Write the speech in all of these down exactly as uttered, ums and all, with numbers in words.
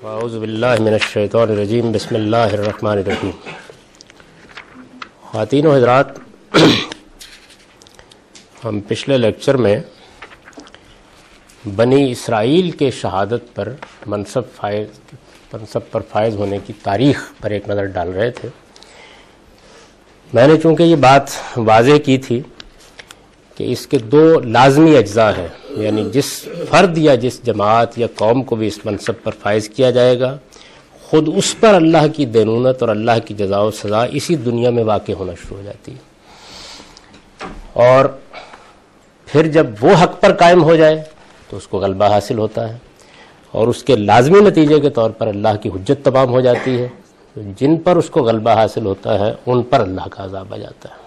اعوذ باللہ من الشیطان الرجیم بسم اللہ الرحمن الرحیم۔ خواتین و حضرات، ہم پچھلے لیکچر میں بنی اسرائیل کے شہادت پر منصب فائز منصب پر فائز ہونے کی تاریخ پر ایک نظر ڈال رہے تھے۔ میں نے چونکہ یہ بات واضح کی تھی کہ اس کے دو لازمی اجزاء ہیں، یعنی جس فرد یا جس جماعت یا قوم کو بھی اس منصب پر فائز کیا جائے گا، خود اس پر اللہ کی دینونت اور اللہ کی جزا و سزا اسی دنیا میں واقع ہونا شروع ہو جاتی ہے، اور پھر جب وہ حق پر قائم ہو جائے تو اس کو غلبہ حاصل ہوتا ہے، اور اس کے لازمی نتیجے کے طور پر اللہ کی حجت تمام ہو جاتی ہے۔ جن پر اس کو غلبہ حاصل ہوتا ہے ان پر اللہ کا عذاب آ جاتا ہے۔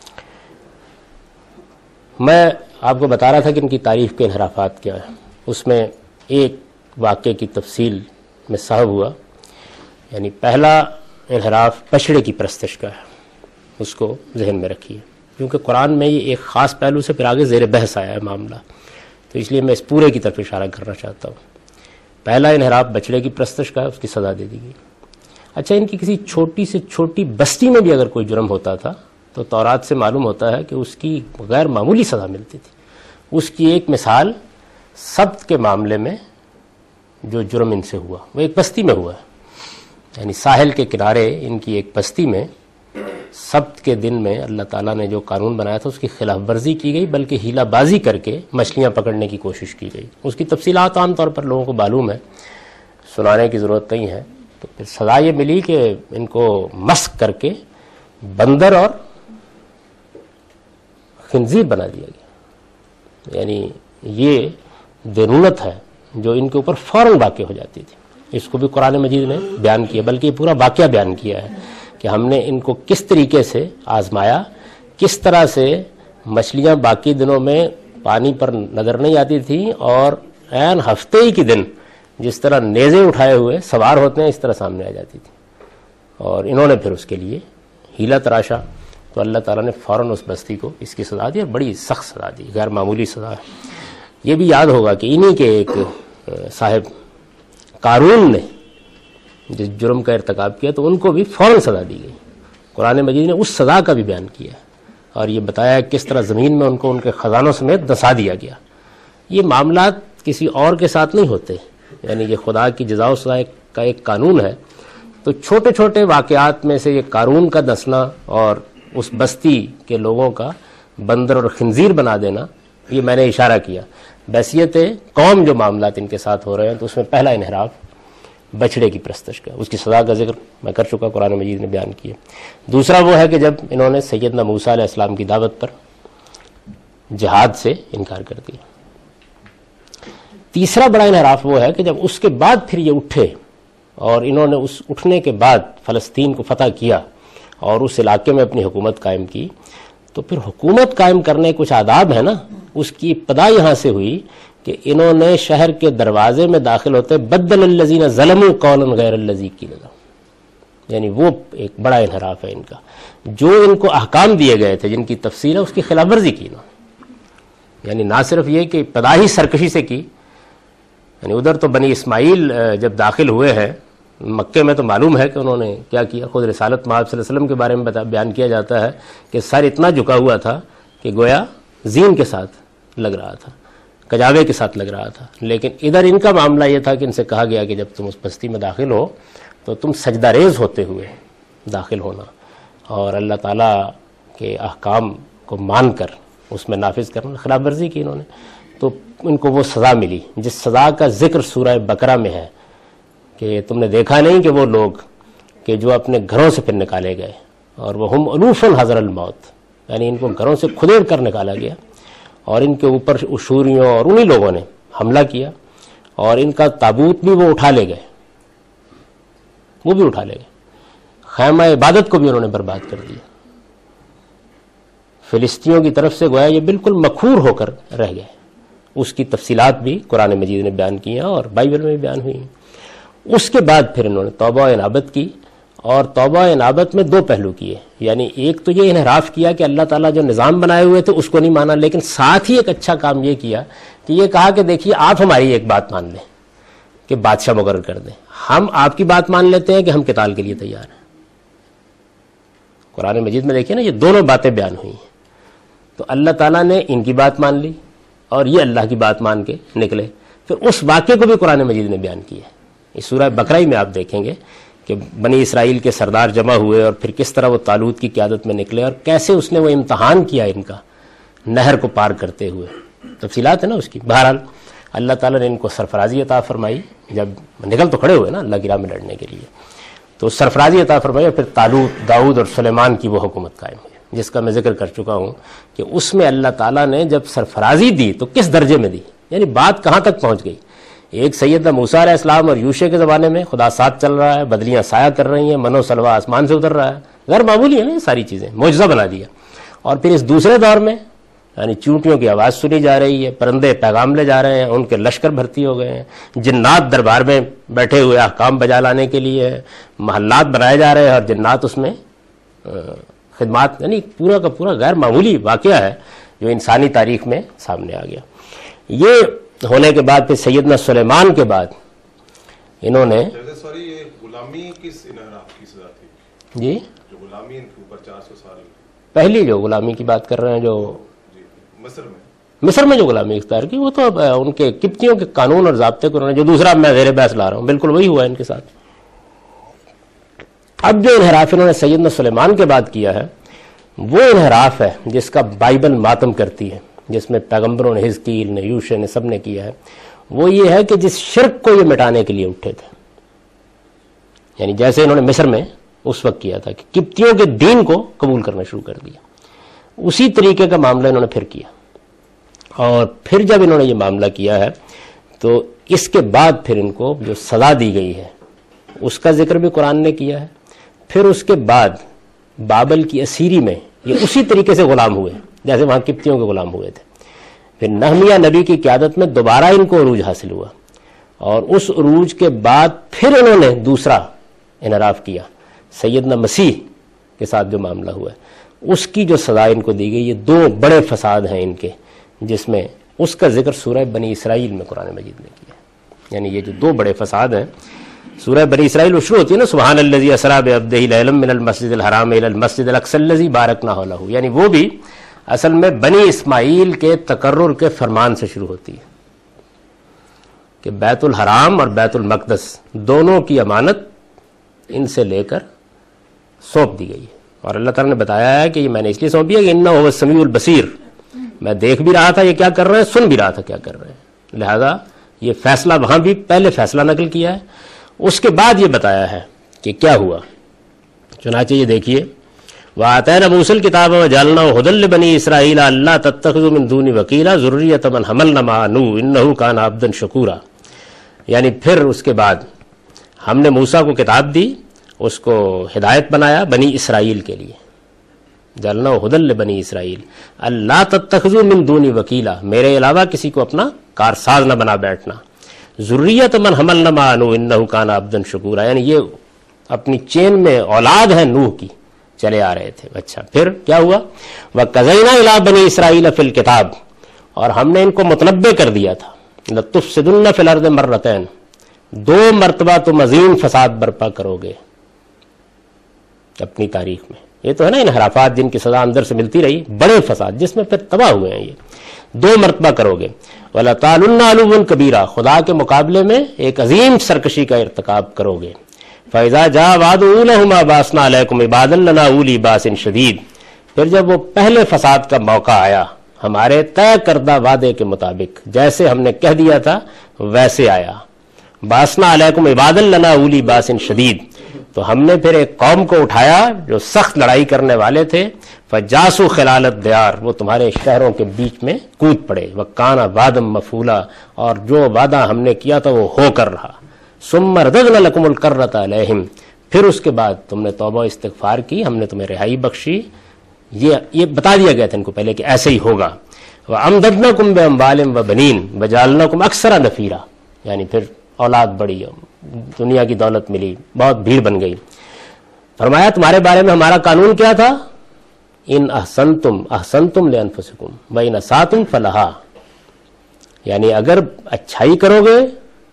میں آپ کو بتا رہا تھا کہ ان کی تاریخ کے انحرافات کیا ہیں۔ اس میں ایک واقعے کی تفصیل میں صاحب ہوا، یعنی پہلا انحراف بچڑے کی پرستش کا ہے، اس کو ذہن میں رکھیے، کیونکہ قرآن میں یہ ایک خاص پہلو سے پھر آگے زیر بحث آیا ہے معاملہ، تو اس لیے میں اس پورے کی طرف اشارہ کرنا چاہتا ہوں۔ پہلا انحراف بچڑے کی پرستش کا ہے، اس کی سزا دے دی گئی۔ اچھا، ان کی کسی چھوٹی سے چھوٹی بستی میں بھی اگر کوئی جرم ہوتا تھا تو تورات سے معلوم ہوتا ہے کہ اس کی غیر معمولی سزا ملتی تھی۔ اس کی ایک مثال سبت کے معاملے میں جو جرم ان سے ہوا، وہ ایک بستی میں ہوا ہے، یعنی ساحل کے کنارے ان کی ایک بستی میں سبت کے دن میں اللہ تعالیٰ نے جو قانون بنایا تھا اس کی خلاف ورزی کی گئی، بلکہ ہیلہ بازی کر کے مچھلیاں پکڑنے کی کوشش کی گئی۔ اس کی تفصیلات عام طور پر لوگوں کو معلوم ہے، سنانے کی ضرورت نہیں ہے۔ تو پھر سزا یہ ملی کہ ان کو مسخ کر کے بندر اور خنزیر بنا دیا گیا، یعنی یہ دینونت ہے جو ان کے اوپر فوراً واقع ہو جاتی تھی۔ اس کو بھی قرآن مجید نے بیان کیا، بلکہ یہ پورا واقعہ بیان کیا ہے کہ ہم نے ان کو کس طریقے سے آزمایا، کس طرح سے مچھلیاں باقی دنوں میں پانی پر نظر نہیں آتی تھیں، اور عین ہفتے ہی کے دن جس طرح نیزے اٹھائے ہوئے سوار ہوتے ہیں اس طرح سامنے آ جاتی تھی، اور انہوں نے پھر اس کے لیے ہیلا تراشا، تو اللہ تعالیٰ نے فوراً اس بستی کو اس کی سزا دی، اور بڑی سخت سزا دی، غیر معمولی سزا ہے۔ یہ بھی یاد ہوگا کہ انہی کے ایک صاحب قارون نے جس جرم کا ارتکاب کیا تو ان کو بھی فوراً سزا دی گئی۔ قرآن مجید نے اس سزا کا بھی بیان کیا اور یہ بتایا کس طرح زمین میں ان کو ان کے خزانوں سمیت دسا دیا گیا۔ یہ معاملات کسی اور کے ساتھ نہیں ہوتے، یعنی یہ خدا کی جزا و سزا کا ایک قانون ہے، تو چھوٹے چھوٹے واقعات میں سے یہ قارون کا دسنا اور اس بستی کے لوگوں کا بندر اور خنزیر بنا دینا، یہ میں نے اشارہ کیا۔ بحیثیت قوم جو معاملات ان کے ساتھ ہو رہے ہیں تو اس میں پہلا انحراف بچڑے کی پرستش کا، اس کی سزا کا ذکر میں کر چکا، قرآن مجید نے بیان کیا۔ دوسرا وہ ہے کہ جب انہوں نے سیدنا موسیٰ علیہ السلام کی دعوت پر جہاد سے انکار کر دیا۔ تیسرا بڑا انحراف وہ ہے کہ جب اس کے بعد پھر یہ اٹھے اور انہوں نے اس اٹھنے کے بعد فلسطین کو فتح کیا اور اس علاقے میں اپنی حکومت قائم کی، تو پھر حکومت قائم کرنے کچھ آداب ہیں نا، اس کی ابتدا یہاں سے ہوئی کہ انہوں نے شہر کے دروازے میں داخل ہوتے بدل الذین ظلموا قولا غیر الذی قیل لهم، یعنی وہ ایک بڑا انحراف ہے ان کا، جو ان کو احکام دیے گئے تھے جن کی تفصیل ہے اس کی خلاف ورزی کی نا، یعنی نہ صرف یہ کہ ابتدا ہی سرکشی سے کی، یعنی ادھر تو بنی اسماعیل جب داخل ہوئے ہیں مکے میں تو معلوم ہے کہ انہوں نے کیا کیا۔ خود رسالت مآب صلی اللہ علیہ وسلم کے بارے میں بتا بیان کیا جاتا ہے کہ سر اتنا جھکا ہوا تھا کہ گویا زین کے ساتھ لگ رہا تھا، کجاوے کے ساتھ لگ رہا تھا، لیکن ادھر ان کا معاملہ یہ تھا کہ ان سے کہا گیا کہ جب تم اس بستی میں داخل ہو تو تم سجدہ ریز ہوتے ہوئے داخل ہونا، اور اللہ تعالیٰ کے احکام کو مان کر اس میں نافذ کرنا۔ خلاف ورزی کی انہوں نے، تو ان کو وہ سزا ملی جس سزا کا ذکر سورہ بقرہ میں ہے کہ تم نے دیکھا نہیں کہ وہ لوگ کہ جو اپنے گھروں سے پھر نکالے گئے، اور وہ ہم الوف حذر الموت، یعنی ان کو گھروں سے کھدیڑ کر نکالا گیا، اور ان کے اوپر اشوریوں اور انہی لوگوں نے حملہ کیا، اور ان کا تابوت بھی وہ اٹھا لے گئے، وہ بھی اٹھا لے گئے، خیمہ عبادت کو بھی انہوں نے برباد کر دیا۔ فلسطینیوں کی طرف سے گویا یہ بالکل مکھور ہو کر رہ گئے۔ اس کی تفصیلات بھی قرآن مجید نے بیان کی ہیں اور بائبل میں بھی بیان ہوئی ہیں۔ اس کے بعد پھر انہوں نے توبہ و انابت کی، اور توبہ انابت میں دو پہلو کیے، یعنی ایک تو یہ انحراف کیا کہ اللہ تعالیٰ جو نظام بنائے ہوئے تھے اس کو نہیں مانا، لیکن ساتھ ہی ایک اچھا کام یہ کیا کہ یہ کہا کہ دیکھیے آپ ہماری ایک بات مان لیں کہ بادشاہ مقرر کر دیں، ہم آپ کی بات مان لیتے ہیں کہ ہم قتال کے لیے تیار ہیں. قرآن مجید میں دیکھیے نا، یہ دونوں باتیں بیان ہوئی ہیں. تو اللہ تعالیٰ نے ان کی بات مان لی اور یہ اللہ کی بات مان کے نکلے. پھر اس واقعے کو بھی قرآن مجید نے بیان کیا ہے. اس سورہ بقرہ میں آپ دیکھیں گے کہ بنی اسرائیل کے سردار جمع ہوئے اور پھر کس طرح وہ طالوت کی قیادت میں نکلے اور کیسے اس نے وہ امتحان کیا ان کا نہر کو پار کرتے ہوئے. تفصیلات ہے نا اس کی. بہرحال اللہ تعالیٰ نے ان کو سرفرازی عطا فرمائی. جب نکل تو کھڑے ہوئے نا اللہ کی راہ میں لڑنے کے لیے، تو سرفرازی عطا فرمائی اور پھر طالوت، داؤد اور سلیمان کی وہ حکومت قائم ہوئی جس کا میں ذکر کر چکا ہوں کہ اس میں اللہ تعالیٰ نے جب سرفرازی دی تو کس درجے میں دی، یعنی بات کہاں تک پہنچ گئی. ایک سیدنا موسیٰ علیہ السلام اور یوشع کے زمانے میں خدا ساتھ چل رہا ہے، بدلیاں سایہ کر رہی ہیں، منو سلوا آسمان سے اتر رہا ہے، غیر معمولی ہے نا یہ ساری چیزیں، معجزہ بنا دیا. اور پھر اس دوسرے دور میں یعنی چونٹیوں کی آواز سنی جا رہی ہے، پرندے پیغام لے جا رہے ہیں، ان کے لشکر بھرتی ہو گئے ہیں، جنات دربار میں بیٹھے ہوئے احکام بجا لانے کے لیے، محلات بنائے جا رہے ہیں اور جنات اس میں خدمات، یعنی پورا کا پورا غیر معمولی واقعہ ہے جو انسانی تاریخ میں سامنے آ گیا. یہ ہونے کے بعد پھر سیدنا سلیمان کے بعد انہوں نے سوری یہ غلامی کس انحراف کی سزا تھی جی جو غلامی ان کے اوپر چار سو سال پہلی جو غلامی کی بات کر رہے ہیں جو مصر میں مصر میں جو غلامی اختیار کی، وہ تو ان کے قبطیوں کے قانون اور ضابطے کو انہوں نے، جو دوسرا میں زیر بحث لا رہا ہوں بالکل وہی ہوا ان کے ساتھ. اب جو انحراف انہوں نے سیدنا سلیمان کے بعد کیا ہے وہ انحراف ہے جس کا بائبل ماتم کرتی ہے، جس میں پیغمبروں نے، حزقیل نے، یوشع نے، سب نے کیا ہے. وہ یہ ہے کہ جس شرک کو یہ مٹانے کے لیے اٹھے تھے، یعنی جیسے انہوں نے مصر میں اس وقت کیا تھا کہ قبطیوں کے دین کو قبول کرنا شروع کر دیا، اسی طریقے کا معاملہ انہوں نے پھر کیا. اور پھر جب انہوں نے یہ معاملہ کیا ہے تو اس کے بعد پھر ان کو جو سزا دی گئی ہے اس کا ذکر بھی قرآن نے کیا ہے. پھر اس کے بعد بابل کی اسیری میں یہ اسی طریقے سے غلام ہوئے جیسے وہاں قبطیوں کے غلام ہوئے تھے. پھر نہمیہ نبی کی قیادت میں دوبارہ ان کو عروج حاصل ہوا اور اس عروج کے بعد پھر انہوں نے دوسرا انحراف کیا. سیدنا مسیح کے ساتھ جو معاملہ ہوا ہے اس کی جو سزا ان کو دی گئی، یہ دو بڑے فساد ہیں ان کے، جس میں اس کا ذکر سورہ بنی اسرائیل میں قرآن مجید نے کیا. یعنی یہ جو دو بڑے فساد ہیں، سورہ بنی اسرائیل وہ شروع ہوتی ہے نا سبحان الذی اسریٰ بعبدہ لیلا من المسجد الحرام الی المسجد الاقصی الذی بارکنا حولہ، یعنی وہ بھی اصل میں بنی اسماعیل کے تقرر کے فرمان سے شروع ہوتی ہے کہ بیت الحرام اور بیت المقدس دونوں کی امانت ان سے لے کر سونپ دی گئی ہے. اور اللہ تعالیٰ نے بتایا ہے کہ یہ میں نے اس لیے سونپی ہے کہ انہ هو السمیع البصیر، میں دیکھ بھی رہا تھا یہ کیا کر رہے ہیں، سن بھی رہا تھا کیا کر رہے ہیں، لہذا یہ فیصلہ وہاں بھی پہلے فیصلہ نقل کیا ہے، اس کے بعد یہ بتایا ہے کہ کیا ہوا. چنانچہ یہ دیکھیے وَآتَيْنَا مُوسَى الْكِتَابَ وَجَعَلْنَاهُ هُدًى لِّبَنِي إِسْرَائِيلَ أَلَّا تَتَّخِذُوا مِن دُونِي وَكِيلًا ذُرِّيَّةَ مَنْ حَمَلْنَا مَعَ نُوحٍ إِنَّهُ كَانَ عَبْدًا شَكُورًا. یعنی پھر اس کے بعد ہم نے موسیٰ کو کتاب دی، اس کو ہدایت بنایا بنی اسرائیل کے لیے. جعلناہ ہدی لبنی اسرائیل اللہ تتخذوا من دونی وکیلا، میرے علاوہ کسی کو اپنا کارساز نہ بنا بیٹھنا. ذریت من حملنا مع نوح انہ کان عبدا شکورا، یعنی یہ اپنی چین میں اولاد ہے نوح کی، چلے آ رہے تھے. اچھا پھر کیا ہوا؟ وَقَضَيْنَا إِلَىٰ بَنِي إِسْرَائِيلَ فِي الْكِتَابِ، اور ہم نے ان کو متنبع کر دیا تھا لَتُفْسِدُنَّ فِي الْأَرْضِ مَرَّتَيْنِ، دو مرتبہ تم عظیم فساد برپا کرو گے اپنی تاریخ میں. یہ تو ہے نا انحرافات جن کی سزا اندر سے ملتی رہی، بڑے فساد جس میں پھر تباہ ہوئے ہیں، یہ دو مرتبہ کرو گے. وَلَتَعْلُنَّ عُلُوًّا كَبِيرًا، خدا کے مقابلے میں ایک عظیم سرکشی کا ارتکاب کرو گے. فَإِذَا جَاءَ وَعْدُ أُولَاهُمَا بَعَثْنَا عَلَيْكُمْ عِبَادًا لَنَا أُولِي بَأْسٍ شَدِيدٍ، پھر جب وہ پہلے فساد کا موقع آیا ہمارے طے کردہ وعدے کے مطابق، جیسے ہم نے کہہ دیا تھا ویسے آیا. بَعَثْنَا عَلَيْكُمْ عِبَادًا لَنَا أُولِي بَأْسٍ شَدِيدٍ، تو ہم نے پھر ایک قوم کو اٹھایا جو سخت لڑائی کرنے والے تھے. فَجَاسُوا خِلَالَ الدِّيَارِ، وہ تمہارے شہروں کے بیچ میں کود پڑے. وَكَانَ وَعْدًا مَفْعُولًا، اور جو وعدہ ہم نے کیا تھا وہ ہو کر رہا. ثُمَّ رَدَدْنَا لَكُمُ الْكَرَّةَ عَلَيْهِمْ، پھر اس کے بعد تم نے توبہ استغفار کی، ہم نے تمہیں رہائی بخشی. یہ یہ بتا دیا گیا تھا ان کو پہلے کہ ایسے ہی ہوگا. وَأَمْدَدْنَاكُمْ بِأَمْوَالٍ وَبَنِينَ وَجَعَلْنَاكُمْ أَكْثَرَ نَفِيرًا، یعنی پھر اولاد بڑی، دنیا کی دولت ملی، بہت بھیڑ بن گئی. فرمایا تمہارے بارے میں ہمارا قانون کیا تھا؟ ان احسنتم احسنتم لانفسکم وان اساتم فلہا، یعنی اگر اچھائی کرو گے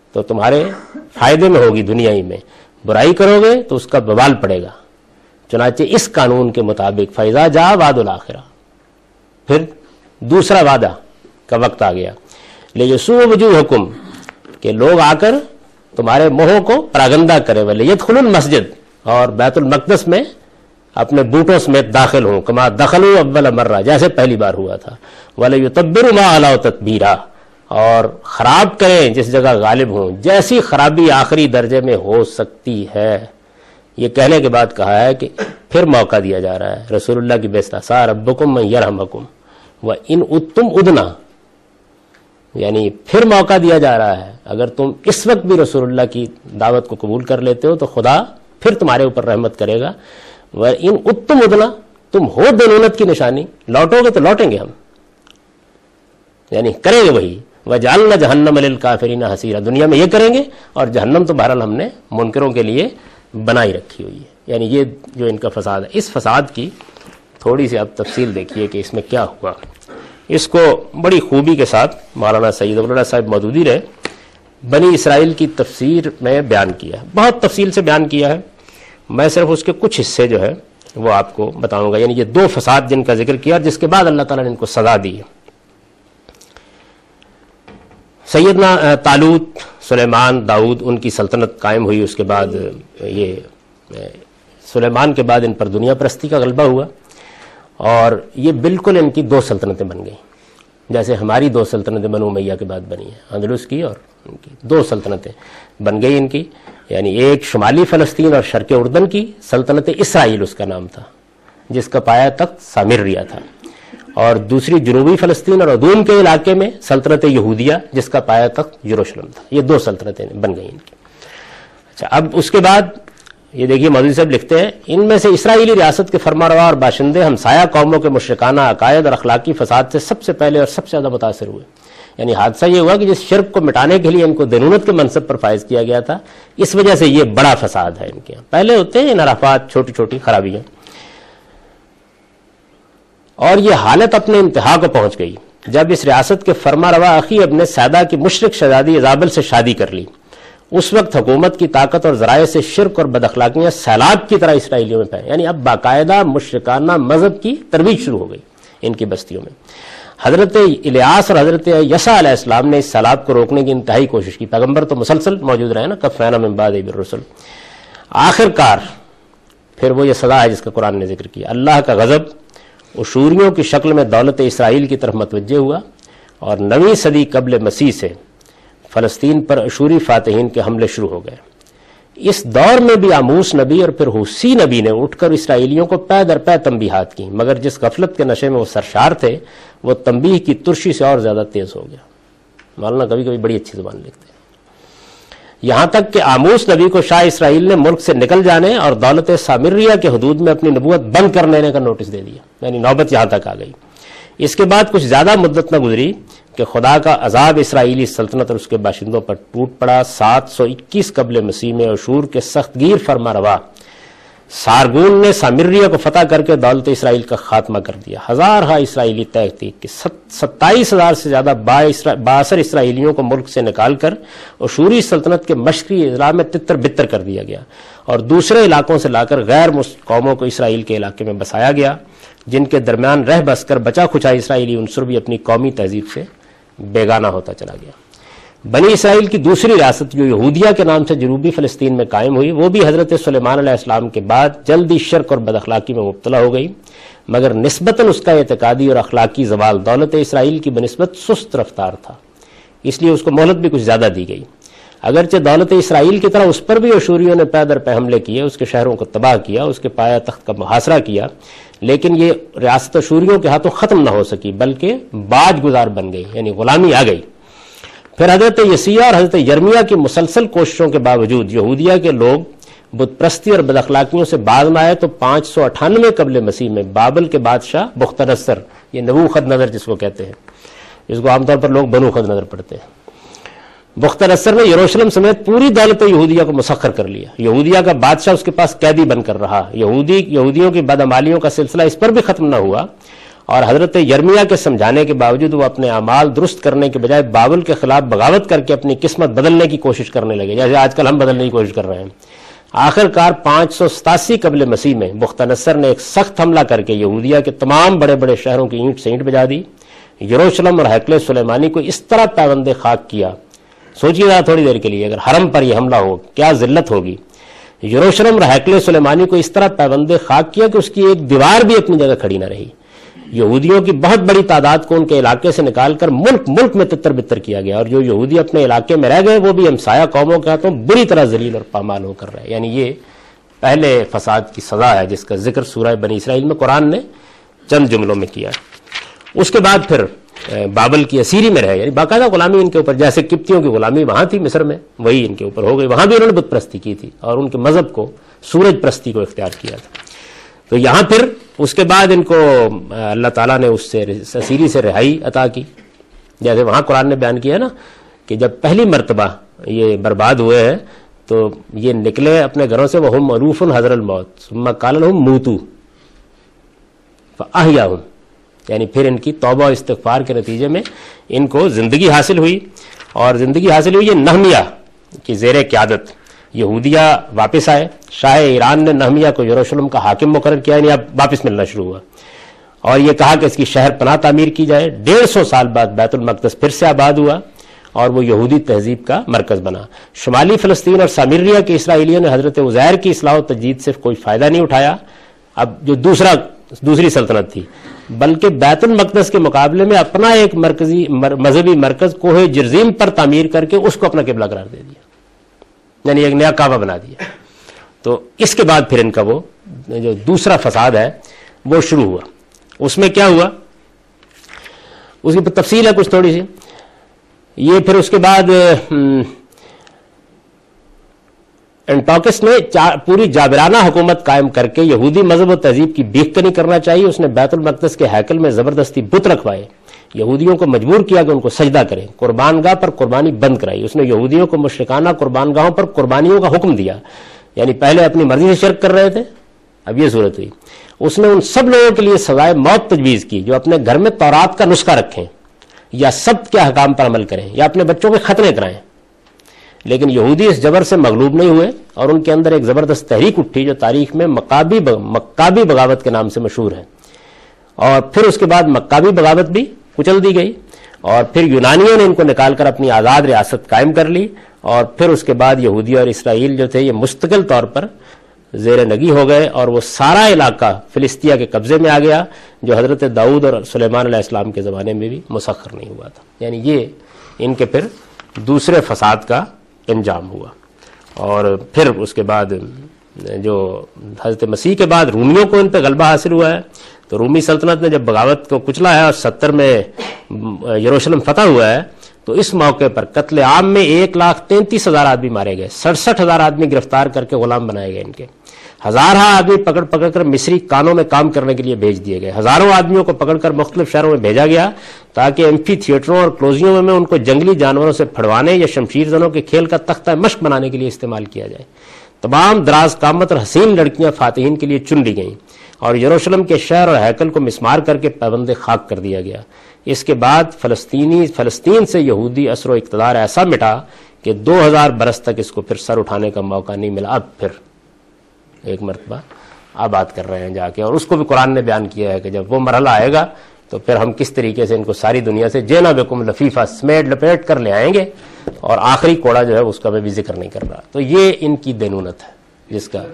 تو تمہارے فائدے میں ہوگی دنیا ہی میں، برائی کرو گے تو اس کا بوال پڑے گا۔ چنانچہ اس قانون کے مطابق فیضا جا وعد الاخرہ، پھر دوسرا وعدہ کا وقت آ گیا، لیسوء وجوہکم، کہ لوگ آ کر تمہارے منہوں کو پراگندہ کرے، ولیدخلوا المسجد، اور بیت المقدس میں اپنے بوٹوں سمیت داخل ہوں، کما دخلوا اول مرہ، جیسے پہلی بار ہوا تھا، ولیتبروا ما علاؤ تتبیرا، اور خراب کریں جس جگہ غالب ہوں، جیسی خرابی آخری درجے میں ہو سکتی ہے۔ یہ کہنے کے بعد کہا ہے کہ پھر موقع دیا جا رہا ہے رسول اللہ کی بے عسا ربکم من یرحمکم وان عدتم عدنا، یعنی پھر موقع دیا جا رہا ہے، اگر تم اس وقت بھی رسول اللہ کی دعوت کو قبول کر لیتے ہو تو خدا پھر تمہارے اوپر رحمت کرے گا۔ وان عدتم عدنا، تم ہو دینونت کی نشانی، لوٹو گے تو لوٹیں گے ہم، یعنی کریں گے وہی، وجعلنا جہنم للکافرین حصیرا، دنیا میں یہ کریں گے، اور جہنم تو بہرحال ہم نے منکروں کے لیے بنائی رکھی ہوئی ہے۔ یعنی یہ جو ان کا فساد ہے، اس فساد کی تھوڑی سی آپ تفصیل دیکھیے کہ اس میں کیا ہوا۔ اس کو بڑی خوبی کے ساتھ مولانا سید ابوالعلا صاحب مودودی نے بنی اسرائیل کی تفسیر میں بیان کیا ہے، بہت تفصیل سے بیان کیا ہے، میں صرف اس کے کچھ حصے جو ہے وہ آپ کو بتاؤں گا۔ یعنی یہ دو فساد جن کا ذکر کیا اور جس کے بعد اللہ تعالیٰ نے ان کو سزا دی ہے۔ سیدنا طالوت، سلیمان، داؤد، ان کی سلطنت قائم ہوئی، اس کے بعد یہ سلیمان کے بعد ان پر دنیا پرستی کا غلبہ ہوا، اور یہ بالکل ان کی دو سلطنتیں بن گئیں، جیسے ہماری دو سلطنتیں بنو امیہ کے بعد بنی ہیں، اندلس کی اور ان کی دو سلطنتیں بن گئی ان کی، یعنی ایک شمالی فلسطین اور شرق اردن کی سلطنت اسرائیل اس کا نام تھا، جس کا پایہ تخت سامریہ تھا، اور دوسری جنوبی فلسطین اور ادوم کے علاقے میں سلطنت یہودیہ جس کا پایہ تخت یروشلم تھا۔ یہ دو سلطنتیں بن گئی ان کی۔ اچھا، اب اس کے بعد یہ دیکھیے مودودی صاحب لکھتے ہیں، ان میں سے اسرائیلی ریاست کے فرمانروا اور باشندے ہمسایہ قوموں کے مشرکانہ عقائد اور اخلاقی فساد سے سب سے پہلے اور سب سے زیادہ متاثر ہوئے۔ یعنی حادثہ یہ ہوا کہ جس شرک کو مٹانے کے لیے ان کو دینونت کے منصب پر فائز کیا گیا تھا، اس وجہ سے یہ بڑا فساد ہے ان کے یہاں۔ پہلے ہوتے ہیں انحرافات، چھوٹی چھوٹی خرابیاں، اور یہ حالت اپنے انتہا کو پہنچ گئی جب اس ریاست کے فرمانروا اخی ابن سیدہ کی مشرک شہزادی ایزابل سے شادی کر لی۔ اس وقت حکومت کی طاقت اور ذرائع سے شرک اور بد اخلاقیاں سیلاب کی طرح اسرائیلیوں میں پھیلیں، یعنی اب باقاعدہ مشرکانہ مذہب کی ترویج شروع ہو گئی ان کی بستیوں میں۔ حضرت الیاس اور حضرت یسع علیہ السلام نے اس سیلاب کو روکنے کی انتہائی کوشش کی، پیغمبر تو مسلسل موجود رہے نا، کفینا من بعد بالرسل۔ آخر کار پھر وہ یہ سزا ہے جس کا قرآن نے ذکر کیا، اللہ کا غضب اشوریوں کی شکل میں دولت اسرائیل کی طرف متوجہ ہوا، اور نویں صدی قبل مسیح سے فلسطین پر اشوری فاتحین کے حملے شروع ہو گئے۔ اس دور میں بھی آموس نبی اور پھر حوسی نبی نے اٹھ کر اسرائیلیوں کو پے در پے تنبیہات کی، مگر جس غفلت کے نشے میں وہ سرشار تھے وہ تنبیہ کی ترشی سے اور زیادہ تیز ہو گیا۔ مولانا کبھی کبھی بڑی اچھی زبان لکھتے ہیں، یہاں تک کہ آموس نبی کو شاہ اسرائیل نے ملک سے نکل جانے اور دولت سامریہ کے حدود میں اپنی نبوت بند کر لینے کا نوٹس دے دیا، یعنی نوبت یہاں تک آ گئی۔ اس کے بعد کچھ زیادہ مدت نہ گزری کہ خدا کا عذاب اسرائیلی سلطنت اور اس کے باشندوں پر ٹوٹ پڑا۔ سات سو اکیس قبل مسیح میں اشور کے سخت گیر فرما روا سارگون نے سامریہ کو فتح کر کے دولت اسرائیل کا خاتمہ کر دیا۔ ہزار ہا اسرائیلی تحقیق کے ستائیس ہزار سے زیادہ بااثر اسرائیلیوں کو ملک سے نکال کر اشوری سلطنت کے مشرقی اضلاع میں تتر بتر کر دیا گیا، اور دوسرے علاقوں سے لا کر غیر قوموں کو اسرائیل کے علاقے میں بسایا گیا، جن کے درمیان رہ بس کر بچا کھچا اسرائیلی عنصر بھی اپنی قومی تہذیب سے بیگانہ ہوتا چلا گیا۔ بنی اسرائیل کی دوسری ریاست جو یہودیہ کے نام سے جنوبی فلسطین میں قائم ہوئی، وہ بھی حضرت سلیمان علیہ السلام کے بعد جلدی شرک اور بد اخلاقی میں مبتلا ہو گئی، مگر نسبتاً اس کا اعتقادی اور اخلاقی زوال دولت اسرائیل کی بنسبت سست رفتار تھا، اس لیے اس کو مہلت بھی کچھ زیادہ دی گئی۔ اگرچہ دولت اسرائیل کی طرح اس پر بھی اشوریوں نے پے در پے حملے کیے، اس کے شہروں کو تباہ کیا، اس کے پایہ تخت کا محاصرہ کیا، لیکن یہ ریاست اشوریوں کے ہاتھوں ختم نہ ہو سکی بلکہ باج گزار بن گئی، یعنی غلامی آ گئی۔ پھر حضرت یسیع اور حضرت یرمیہ کی مسلسل کوششوں کے باوجود یہودیہ کے لوگ بت پرستی اور بد اخلاقیوں سے باز نہ آئے تو پانچ سو اٹھانوے قبل مسیح میں بابل کے بادشاہ بخت نصر، یہ نبوخد نظر جس کو کہتے ہیں، اس کو عام طور پر لوگ بنو خد نظر پڑھتے ہیں، بخت نصر نے یروشلم سمیت پوری دولت یہودیہ کو مسخر کر لیا۔ یہودیہ کا بادشاہ اس کے پاس قیدی بن کر رہا۔ یہودی یہودیوں کی بدعمالیوں کا سلسلہ اس پر بھی ختم نہ ہوا، اور حضرت یرمیہ کے سمجھانے کے باوجود وہ اپنے اعمال درست کرنے کے بجائے بابل کے خلاف بغاوت کر کے اپنی قسمت بدلنے کی کوشش کرنے لگے، جیسے آج کل ہم بدلنے کی کوشش کر رہے ہیں۔ آخر کار پانچ سو ستاسی قبل مسیح میں بخت نصر نے ایک سخت حملہ کر کے یہودیہ کے تمام بڑے بڑے شہروں کی اینٹ سے اینٹ بجا دی، یروشلم اور ہیکل سلیمانی کو اس طرح پیوند خاک کیا۔ سوچیے ذرا تھوڑی دیر کے لیے، اگر حرم پر یہ حملہ ہو کیا ذلت ہوگی۔ یروشلم اور ہیکل سلیمانی کو اس طرح پیوند خاک کیا کہ اس کی ایک دیوار بھی اپنی جگہ کھڑی نہ رہی۔ یہودیوں کی بہت بڑی تعداد کو ان کے علاقے سے نکال کر ملک ملک میں تتر بتر کیا گیا، اور جو یہودی اپنے علاقے میں رہ گئے وہ بھی ہمسایہ قوموں کے ہاتھوں بری طرح ذلیل اور پامال ہو کر رہے۔ یعنی یہ پہلے فساد کی سزا ہے جس کا ذکر سورہ بنی اسرائیل میں قرآن نے چند جملوں میں کیا ہے۔ اس کے بعد پھر بابل کی اسیری میں رہے، یعنی باقاعدہ غلامی ان کے اوپر، جیسے قبطیوں کی غلامی وہاں تھی مصر میں، وہی ان کے اوپر ہو گئی۔ وہاں بھی انہوں نے بت پرستی کی تھی اور ان کے مذہب کو، سورج پرستی کو اختیار کیا تھا۔ تو یہاں پھر اس کے بعد ان کو اللہ تعالیٰ نے اس سے اسیری سے رہائی عطا کی، جیسے وہاں قرآن نے بیان کیا نا کہ جب پہلی مرتبہ یہ برباد ہوئے ہیں تو یہ نکلے اپنے گھروں سے، وہ معروف حضر الموت ثم قال لهم موتوا فاحیاهم، یعنی پھر ان کی توبہ و استغفار کے نتیجے میں ان کو زندگی حاصل ہوئی، اور زندگی حاصل ہوئی یہ نہمیہ کی زیر قیادت یہودیہ واپس آئے۔ شاہ ایران نے نہمیہ کو یروشلم کا حاکم مقرر کیا، یعنی اب واپس ملنا شروع ہوا، اور یہ کہا کہ اس کی شہر پناہ تعمیر کی جائے۔ ڈیڑھ سو سال بعد بیت المقدس پھر سے آباد ہوا اور وہ یہودی تہذیب کا مرکز بنا۔ شمالی فلسطین اور سامریہ کے اسرائیلیوں نے حضرت عزیر کی اصلاح و تجدید سے کوئی فائدہ نہیں اٹھایا، اب جو دوسرا دوسری سلطنت تھی، بلکہ بیت المقدس کے مقابلے میں اپنا ایک مرکزی مذہبی مرکز کوہ جرزیم پر تعمیر کر کے اس کو اپنا قبلہ قرار دے دیا، یعنی ایک نیا کعبہ بنا دیا۔ تو اس کے بعد پھر ان کا وہ جو دوسرا فساد ہے وہ شروع ہوا۔ اس میں کیا ہوا اس کی تفصیل ہے کچھ تھوڑی سی۔ یہ پھر اس کے بعد انٹاکس نے پوری جابرانہ حکومت قائم کر کے یہودی مذہب و تہذیب کی بیخ کنی کرنا چاہیے۔ اس نے بیت المقدس کے ہیکل میں زبردستی بت رکھوائے، یہودیوں کو مجبور کیا کہ ان کو سجدہ کریں، قربان گاہ پر قربانی بند کرائی۔ اس نے یہودیوں کو مشرکانہ قربان گاہوں پر قربانیوں کا حکم دیا، یعنی پہلے اپنی مرضی سے شرک کر رہے تھے، اب یہ صورت ہوئی۔ اس نے ان سب لوگوں کے لیے سزائے موت تجویز کی جو اپنے گھر میں تورات کا نسخہ رکھیں یا سبت کے احکام پر عمل کریں یا اپنے بچوں کے ختنے کرائیں، لیکن یہودی اس جبر سے مغلوب نہیں ہوئے اور ان کے اندر ایک زبردست تحریک اٹھی جو تاریخ میں مکابی مکابی بغاوت کے نام سے مشہور ہے، اور پھر اس کے بعد مکابی بغاوت بھی کچل دی گئی، اور پھر یونانیوں نے ان کو نکال کر اپنی آزاد ریاست قائم کر لی، اور پھر اس کے بعد یہودی اور اسرائیل جو تھے یہ مستقل طور پر زیر نگی ہو گئے، اور وہ سارا علاقہ فلسطیہ کے قبضے میں آ گیا جو حضرت داؤد اور سلیمان علیہ السلام کے زمانے میں بھی مسخر نہیں ہوا تھا۔ یعنی یہ ان کے پھر دوسرے فساد کا انجام ہوا۔ اور پھر اس کے بعد جو حضرت مسیح کے بعد رومیوں کو ان پہ غلبہ حاصل ہوا ہے، تو رومی سلطنت نے جب بغاوت کو کچلا ہے اور ستر میں یروشلم فتح ہوا ہے، تو اس موقع پر قتل عام میں ایک لاکھ تینتیس ہزار آدمی مارے گئے، سڑسٹھ ہزار آدمی گرفتار کر کے غلام بنائے گئے، ان کے ہزارہ آدمی پکڑ پکڑ کر مصری کانوں میں کام کرنے کے لیے بھیج دیے گئے، ہزاروں آدمیوں کو پکڑ کر مختلف شہروں میں بھیجا گیا تاکہ ایمفی تھیٹروں اور کلوزیوں میں ان کو جنگلی جانوروں سے پھڑوانے یا شمشیر زنوں کے کھیل کا تختہ مشق بنانے کے لیے استعمال کیا جائے۔ تمام دراز قامت اور حسین لڑکیاں فاتحین کے لیے چن لی گئیں، اور یروشلم کے شہر اور ہیکل کو مسمار کر کے پیوند خاک کر دیا گیا۔ اس کے بعد فلسطینی فلسطین سے یہودی اثر و اقتدار ایسا مٹا کہ دو ہزار برس تک اس کو پھر سر اٹھانے کا موقع نہیں ملا۔ اب پھر ایک مرتبہ آباد کر رہے ہیں جا کے، اور اس کو بھی قرآن نے بیان کیا ہے کہ جب وہ مرحلہ آئے گا تو پھر ہم کس طریقے سے ان کو ساری دنیا سے جینا بکم لفیفہ سمیٹ لپیٹ کر لے آئیں گے، اور آخری کوڑا جو ہے اس کا میں بھی ذکر نہیں کر رہا۔ تو یہ ان کی دینونت ہے جس کا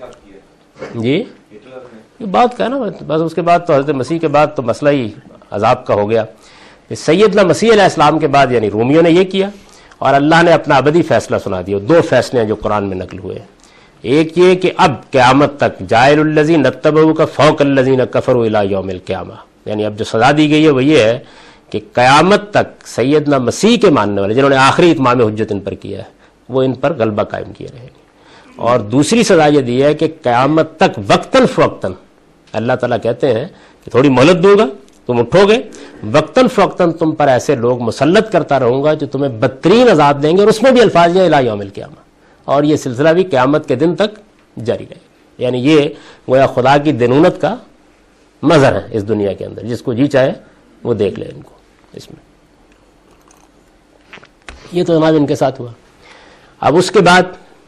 جی یہ بات کہنا بس۔ اس کے بعد تو حضرت مسیح کے بعد تو مسئلہ ہی عذاب کا ہو گیا۔ سیدنا مسیح علیہ السلام کے بعد یعنی رومیوں نے یہ کیا، اور اللہ نے اپنا ابدی فیصلہ سنا دیا۔ دو فیصلے ہیں جو قرآن میں نقل ہوئے ہیں، ایک یہ کہ اب قیامت تک جائل الذین اتبعوا کا فوق الذین کفروا الی یوم القیامہ، یعنی اب جو سزا دی گئی ہے وہ یہ ہے کہ قیامت تک سیدنا مسیح کے ماننے والے جنہوں نے آخری اتمام حجت ان پر کیا ہے وہ ان پر غلبہ قائم کیے رہیں گے، اور دوسری سزا یہ دی ہے کہ قیامت تک وقتاً فوقتاً اللہ تعالیٰ کہتے ہیں کہ تھوڑی مہلت دوں گا، تم اٹھو گے، وقتاً فوقتاً تم پر ایسے لوگ مسلط کرتا رہوں گا جو تمہیں بدترین عذاب دیں گے، اور اس میں بھی الفاظ ہیں الی یوم القیامہ، اور یہ سلسلہ بھی قیامت کے دن تک جاری رہے گا۔ یعنی یہ گویا خدا کی دینونت کا مظہر ہیں اس دنیا کے اندر، جس کو جی چاہے وہ دیکھ لے ان کو اس میں. یہ تو جناب ان کے ساتھ ہوا. اب اس کے بعد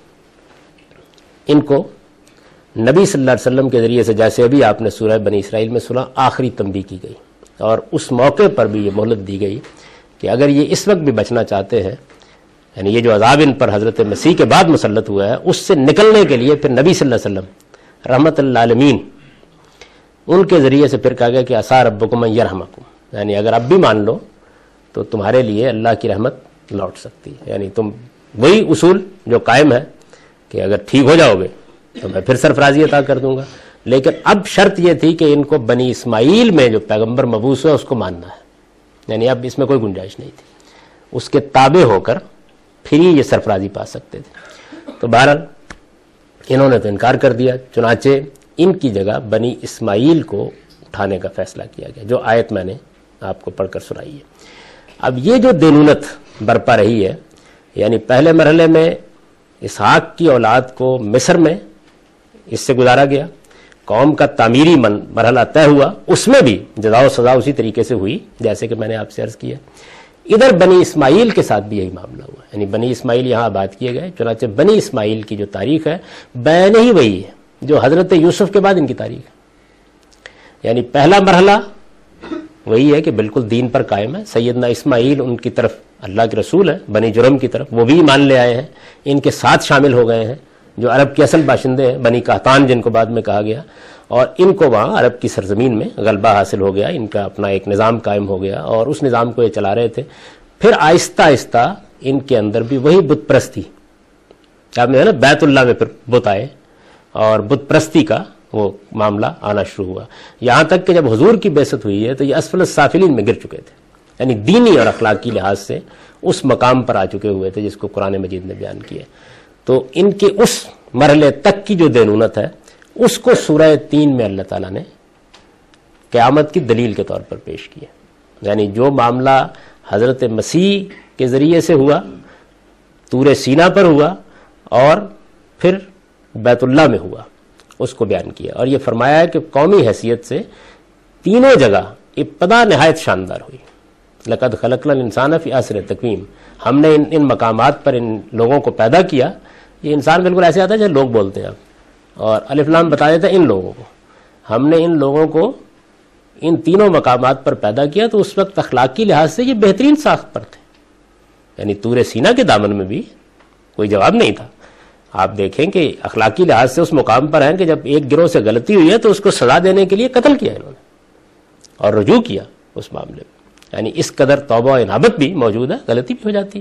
ان کو نبی صلی اللہ علیہ وسلم کے ذریعے سے، جیسے ابھی آپ نے سورہ بنی اسرائیل میں سنا، آخری تنبیہ کی گئی اور اس موقع پر بھی یہ مہلت دی گئی کہ اگر یہ اس وقت بھی بچنا چاہتے ہیں، یعنی یہ جو عذاب ان پر حضرت مسیح کے بعد مسلط ہوا ہے، اس سے نکلنے کے لیے پھر نبی صلی اللہ علیہ وسلم رحمت للعالمین ان کے ذریعے سے پھر کہا گیا کہ عسیٰ ربکم ان یرحمکم، یعنی اگر اب بھی مان لو تو تمہارے لیے اللہ کی رحمت لوٹ سکتی ہے. یعنی تم وہی اصول جو قائم ہے کہ اگر ٹھیک ہو جاؤ گے تو میں پھر سرفرازی عطا کر دوں گا، لیکن اب شرط یہ تھی کہ ان کو بنی اسماعیل میں جو پیغمبر مبعوث ہوا اس کو ماننا ہے. یعنی اب اس میں کوئی گنجائش نہیں تھی، اس کے تابع ہو کر پھر ہی یہ سرفرازی پا سکتے تھے. تو بہرحال انہوں نے تو انکار کر دیا، چنانچہ ان کی جگہ بنی اسماعیل کو اٹھانے کا فیصلہ کیا گیا، جو آیت میں نے آپ کو پڑھ کر سنائی ہے. اب یہ جو دینونت برپا رہی ہے، یعنی پہلے مرحلے میں اسحاق کی اولاد کو مصر میں اس سے گزارا گیا، قوم کا تعمیری مرحلہ طے ہوا، اس میں بھی جزا و سزا اسی طریقے سے ہوئی جیسے کہ میں نے آپ سے عرض کیا. ادھر بنی اسماعیل کے ساتھ بھی یہی معاملہ ہوا، یعنی بنی اسماعیل یہاں آباد کیے گئے. چنانچہ بنی اسماعیل کی جو تاریخ ہے بیان ہی وہی ہے جو حضرت یوسف کے بعد ان کی تاریخ ہے. یعنی پہلا مرحلہ وہی ہے کہ بالکل دین پر قائم ہے. سیدنا اسماعیل ان کی طرف اللہ کے رسول ہیں، بنی جرم کی طرف وہ بھی ایمان لے آئے ہیں، ان کے ساتھ شامل ہو گئے ہیں جو عرب کے اصل باشندے ہیں، بنی قحطان جن کو بعد میں کہا گیا، اور ان کو وہاں عرب کی سرزمین میں غلبہ حاصل ہو گیا، ان کا اپنا ایک نظام قائم ہو گیا اور اس نظام کو یہ چلا رہے تھے. پھر آہستہ آہستہ ان کے اندر بھی وہی بت پرستی، آپ نے نا بیت اللہ میں پھر بت آئے اور بت پرستی کا وہ معاملہ آنا شروع ہوا، یہاں تک کہ جب حضور کی بعثت ہوئی ہے تو یہ اسفل السافلین میں گر چکے تھے، یعنی دینی اور اخلاقی لحاظ سے اس مقام پر آ چکے ہوئے تھے جس کو قرآن مجید نے بیان کیا. تو ان کے اس مرحلے تک کی جو دینونت ہے اس کو سورہ تین میں اللہ تعالیٰ نے قیامت کی دلیل کے طور پر پیش کیا. یعنی جو معاملہ حضرت مسیح کے ذریعے سے ہوا، طور سینا پر ہوا اور پھر بیت اللہ میں ہوا، اس کو بیان کیا اور یہ فرمایا ہے کہ قومی حیثیت سے تینوں جگہ ابتدا نہایت شاندار ہوئی. لقد خلقنا الانسان فی احسن تقویم، ہم نے ان ان مقامات پر ان لوگوں کو پیدا کیا. یہ انسان بالکل ایسے آتا ہے جیسے لوگ بولتے ہیں، اور الف لام بتا دیتا ہے ان لوگوں کو. ہم نے ان لوگوں کو ان تینوں مقامات پر پیدا کیا تو اس وقت اخلاقی لحاظ سے یہ بہترین ساخت پر تھے. یعنی طور سینا کے دامن میں بھی کوئی جواب نہیں تھا. آپ دیکھیں کہ اخلاقی لحاظ سے اس مقام پر ہیں کہ جب ایک گروہ سے غلطی ہوئی ہے تو اس کو سزا دینے کے لیے قتل کیا انہوں نے اور رجوع کیا اس معاملے میں. یعنی اس قدر توبہ و انابت بھی موجود ہے، غلطی بھی ہو جاتی ہے.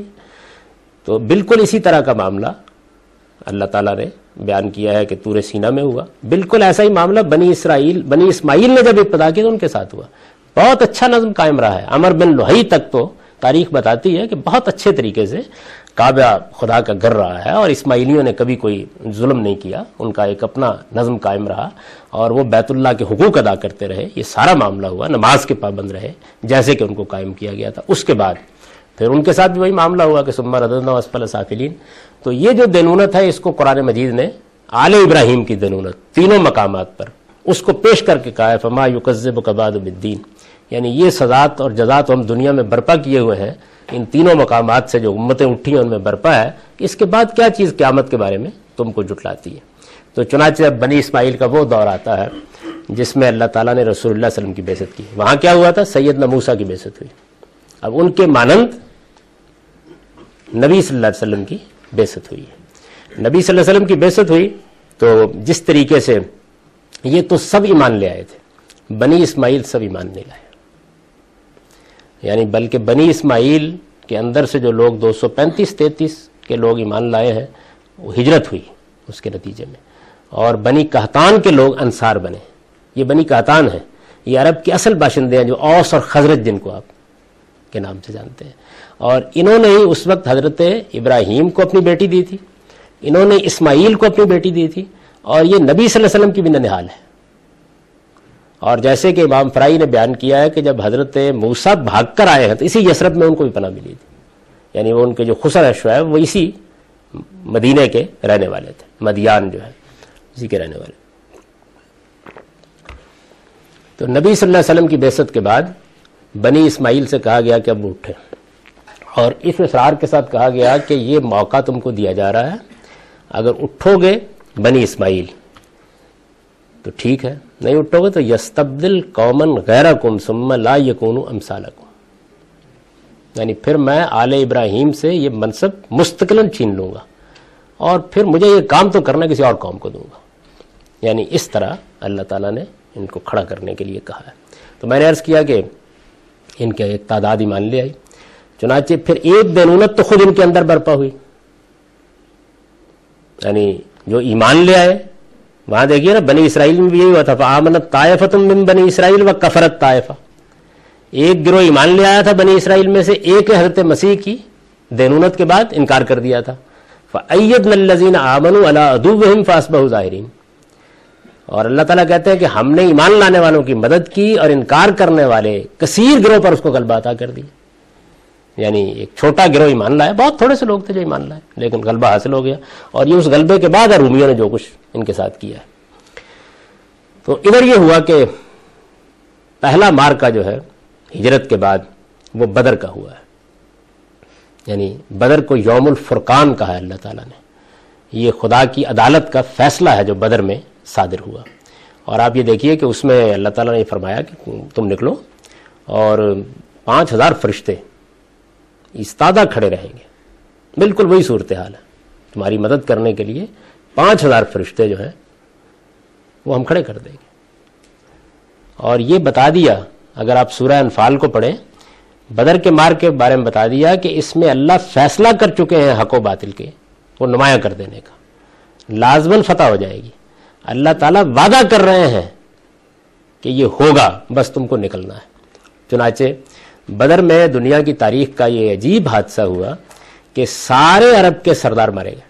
تو بالکل اسی طرح کا معاملہ اللہ تعالیٰ نے بیان کیا ہے کہ طور سینا میں ہوا. بالکل ایسا ہی معاملہ بنی اسرائیل بنی اسماعیل نے جب ابتدا کیا تو ان کے ساتھ ہوا. بہت اچھا نظم قائم رہا ہے. عمر بن لوہی تک تو تاریخ بتاتی ہے کہ بہت اچھے طریقے سے کعبہ خدا کا گھر رہا ہے اور اسماعیلیوں نے کبھی کوئی ظلم نہیں کیا، ان کا ایک اپنا نظم قائم رہا اور وہ بیت اللہ کے حقوق ادا کرتے رہے. یہ سارا معاملہ ہوا، نماز کے پابند رہے جیسے کہ ان کو قائم کیا گیا تھا. اس کے بعد پھر ان کے ساتھ بھی وہی معاملہ ہوا کہ ثم رددنا اسفل سافلین. تو یہ جو دینونت ہے اس کو قرآن مجید نے آل ابراہیم کی دینونت تینوں مقامات پر اس کو پیش کر کے کہا ہے فما یکذبک بعد بالدین. یعنی یہ سزات اور جزات ہم دنیا میں برپا کیے ہوئے ہیں ان تینوں مقامات سے جو امتیں اٹھی ہیں ان میں برپا ہے، اس کے بعد کیا چیز قیامت کے بارے میں تم کو جھٹلاتی ہے. تو چنانچہ اب بنی اسماعیل کا وہ دور آتا ہے جس میں اللہ تعالیٰ نے رسول اللہ صلی اللہ علیہ وسلم کی بعثت کی. وہاں کیا ہوا تھا؟ سیدنا موسیٰ کی بعثت ہوئی. اب ان کے مانند نبی صلی اللہ علیہ وسلم کی بعثت ہوئی ہے. نبی صلی اللہ علیہ وسلم کی بعثت ہوئی تو جس طریقے سے یہ تو سب ایمان لے آئے تھے، بنی اسماعیل سب ایمان نہیں لائے. یعنی بلکہ بنی اسماعیل کے اندر سے جو لوگ دو سو پینتیس تینتیس کے لوگ ایمان لائے ہیں وہ ہجرت ہوئی اس کے نتیجے میں، اور بنی قحطان کے لوگ انصار بنے. یہ بنی قحطان ہیں، یہ عرب کے اصل باشندے ہیں جو اوس اور خزرج جن کو آپ کے نام سے جانتے ہیں. اور انہوں نے ہی اس وقت حضرت ابراہیم کو اپنی بیٹی دی تھی، انہوں نے اسماعیل کو اپنی بیٹی دی تھی، اور یہ نبی صلی اللہ علیہ وسلم کی بھی ننہال ہے. اور جیسے کہ امام فرائی نے بیان کیا ہے کہ جب حضرت موسیٰ بھاگ کر آئے ہیں تو اسی یثرب میں ان کو بھی پناہ ملی تھی. یعنی وہ ان کے جو خسر ہے شعیب وہ اسی مدینے کے رہنے والے تھے، مدیان جو ہے اسی کے رہنے والے. تو نبی صلی اللہ علیہ وسلم کی بعثت کے بعد بنی اسماعیل سے کہا گیا کہ اب اٹھے، اور اس اصرار کے ساتھ کہا گیا کہ یہ موقع تم کو دیا جا رہا ہے، اگر اٹھو گے بنی اسماعیل تو ٹھیک ہے، نہیں اٹھو گے تو یستبدل قومن غیرکم ثم لا یکونوا امثالکم، یعنی پھر میں آل ابراہیم سے یہ منصب مستقلاً چھین لوں گا اور پھر مجھے یہ کام تو کرنا کسی اور قوم کو دوں گا. یعنی اس طرح اللہ تعالیٰ نے ان کو کھڑا کرنے کے لیے کہا ہے. تو میں نے عرض کیا کہ ان کے ایک تعداد ایمان لے آئی، چنانچہ پھر ایک دینونت تو خود ان کے اندر برپا ہوئی. یعنی جو ایمان لے آئے، وہاں دیکھیے نا بنی اسرائیل میں بھی یہی ہوا تھا، فآمنت طائفۃ من بنی اسرائیل وکفرت طائفہ، ایک گروہ ایمان لے آیا تھا بنی اسرائیل میں سے، ایک حضرت مسیح کی دینونت کے بعد انکار کر دیا تھا. فأیدنا الذین آمنوا علی عدوہم فاصبحوا ظاہرین، اور اللہ تعالیٰ کہتے ہیں کہ ہم نے ایمان لانے والوں کی مدد کی اور انکار کرنے والے کثیر گروہ پر اس کو غلبہ عطا کر دی. یعنی ایک چھوٹا گروہ ایمان لایا، بہت تھوڑے سے لوگ تھے جو ایمان لائے، لیکن غلبہ حاصل ہو گیا، اور یہ اس غلبے کے بعد رومیوں نے جو کچھ ان کے ساتھ کیا ہے. تو ادھر یہ ہوا کہ پہلا مارکہ جو ہے ہجرت کے بعد وہ بدر کا ہوا ہے. یعنی بدر کو یوم الفرقان کہا ہے اللہ تعالیٰ نے. یہ خدا کی عدالت کا فیصلہ ہے جو بدر میں صادر ہوا. اور آپ یہ دیکھیے کہ اس میں اللہ تعالیٰ نے یہ فرمایا کہ تم نکلو اور پانچ ہزار فرشتے استادہ کھڑے رہیں گے. بالکل وہی صورتحال ہے، تمہاری مدد کرنے کے لیے پانچ ہزار فرشتے جو ہیں وہ ہم کھڑے کر دیں گے. اور یہ بتا دیا، اگر آپ سورہ انفال کو پڑھیں، بدر کے مار کے بارے میں بتا دیا کہ اس میں اللہ فیصلہ کر چکے ہیں حق و باطل کے وہ نمایاں کر دینے کا، لازماً فتح ہو جائے گی. اللہ تعالیٰ وعدہ کر رہے ہیں کہ یہ ہوگا، بس تم کو نکلنا ہے. چنانچہ بدر میں دنیا کی تاریخ کا یہ عجیب حادثہ ہوا کہ سارے عرب کے سردار مارے گئے.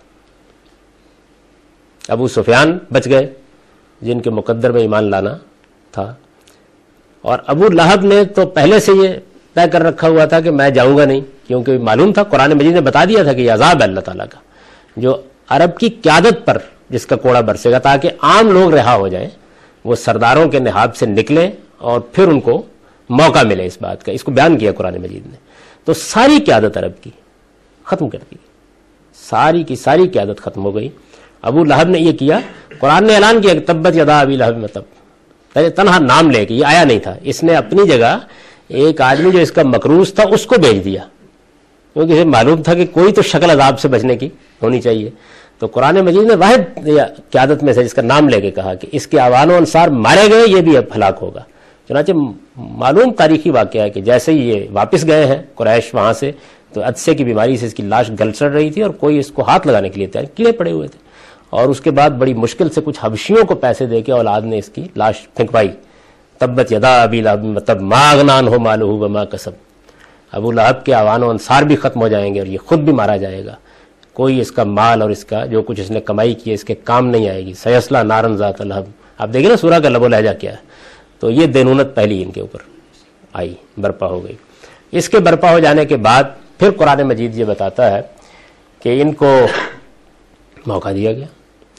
ابو سفیان بچ گئے جن کے مقدر میں ایمان لانا تھا، اور ابو لہب نے تو پہلے سے یہ طے کر رکھا ہوا تھا کہ میں جاؤں گا نہیں، کیونکہ معلوم تھا، قرآن مجید نے بتا دیا تھا کہ یہ عذاب ہے اللہ تعالیٰ کا جو عرب کی قیادت پر جس کا کوڑا برسے گا، تاکہ عام لوگ رہا ہو جائیں، وہ سرداروں کے نہاب سے نکلیں اور پھر ان کو موقع ملے اس بات کا. اس کو بیان کیا قرآن مجید نے. تو ساری قیادت عرب کی ختم کر دی، ساری کی ساری قیادت ختم ہو گئی. ابو لہب نے یہ کیا، قرآن نے اعلان کیا کہ تبت یدا ابی لہب متب، تنہا نام لے کے، یہ آیا نہیں تھا. اس نے اپنی جگہ ایک آدمی جو اس کا مکروز تھا اس کو بھیج دیا، کیونکہ اسے معلوم تھا کہ کوئی تو شکل عذاب سے بچنے کی ہونی چاہیے. تو قرآن مجید نے واحد قیادت میں سے جس کا نام لے کے کہا کہ اس کے آوان و انصار مارے گئے، یہ بھی اب ہلاک ہوگا. چنانچہ معلوم تاریخی واقعہ ہے کہ جیسے ہی یہ واپس گئے ہیں قریش وہاں سے، تو عدسے کی بیماری سے اس کی لاش گل سڑ رہی تھی اور کوئی اس کو ہاتھ لگانے کے لیے تیار، کیڑے پڑے ہوئے تھے. اور اس کے بعد بڑی مشکل سے کچھ حبشیوں کو پیسے دے کے اولاد نے اس کی لاش پھینکوائی. تبت یدا ابی لہب متب ما اغنی عنہ مالہ وما کسب، ابو لہب کے آوان و انصار بھی ختم ہو جائیں گے اور یہ خود بھی مارا جائے گا. کوئی اس کا مال اور اس کا جو کچھ اس نے کمائی کی اس کے کام نہیں آئے گی. سیصلی نارا ذات لہب، آپ دیکھیں نا سورہ کا لب و لہجہ کیا ہے. تو یہ دینونت پہلی ان کے اوپر آئی، برپا ہو گئی. اس کے برپا ہو جانے کے بعد پھر قرآن مجید یہ بتاتا ہے کہ ان کو موقع دیا گیا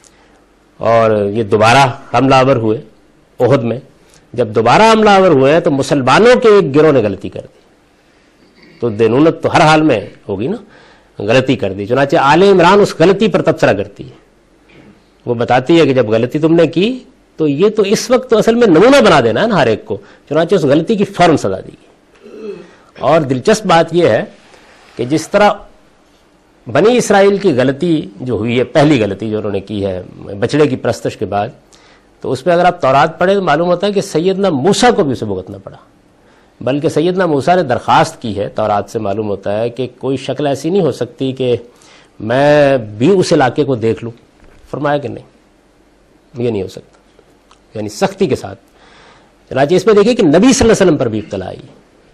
اور یہ دوبارہ حملہ آور ہوئے احد میں. جب دوبارہ حملہ آور ہوئے ہیں تو مسلمانوں کے ایک گروہ نے غلطی کر دی، تو دینونت تو ہر حال میں ہوگی نا، غلطی کر دی. چنانچہ آل عمران اس غلطی پر تبصرہ کرتی ہے، وہ بتاتی ہے کہ جب غلطی تم نے کی تو یہ تو اس وقت تو اصل میں نمونہ بنا دینا ہے نا ہر ایک کو. چنانچہ اس غلطی کی فوراً سزا دی گئی. اور دلچسپ بات یہ ہے کہ جس طرح بنی اسرائیل کی غلطی جو ہوئی ہے، پہلی غلطی جو انہوں نے کی ہے بچڑے کی پرستش کے بعد، تو اس پہ اگر آپ تورات پڑھیں تو معلوم ہوتا ہے کہ سیدنا موسیٰ کو بھی اسے بھگتنا پڑا. بلکہ سیدنا موسیٰ نے درخواست کی ہے، تورات سے معلوم ہوتا ہے کہ کوئی شکل ایسی نہیں ہو سکتی کہ میں بھی اس علاقے کو دیکھ لوں. فرمایا کہ نہیں، یہ نہیں ہو سکتا، یعنی سختی کے ساتھ. چنانچہ اس میں دیکھیں کہ نبی صلی اللہ علیہ وسلم پر بھی ابتلا آئی،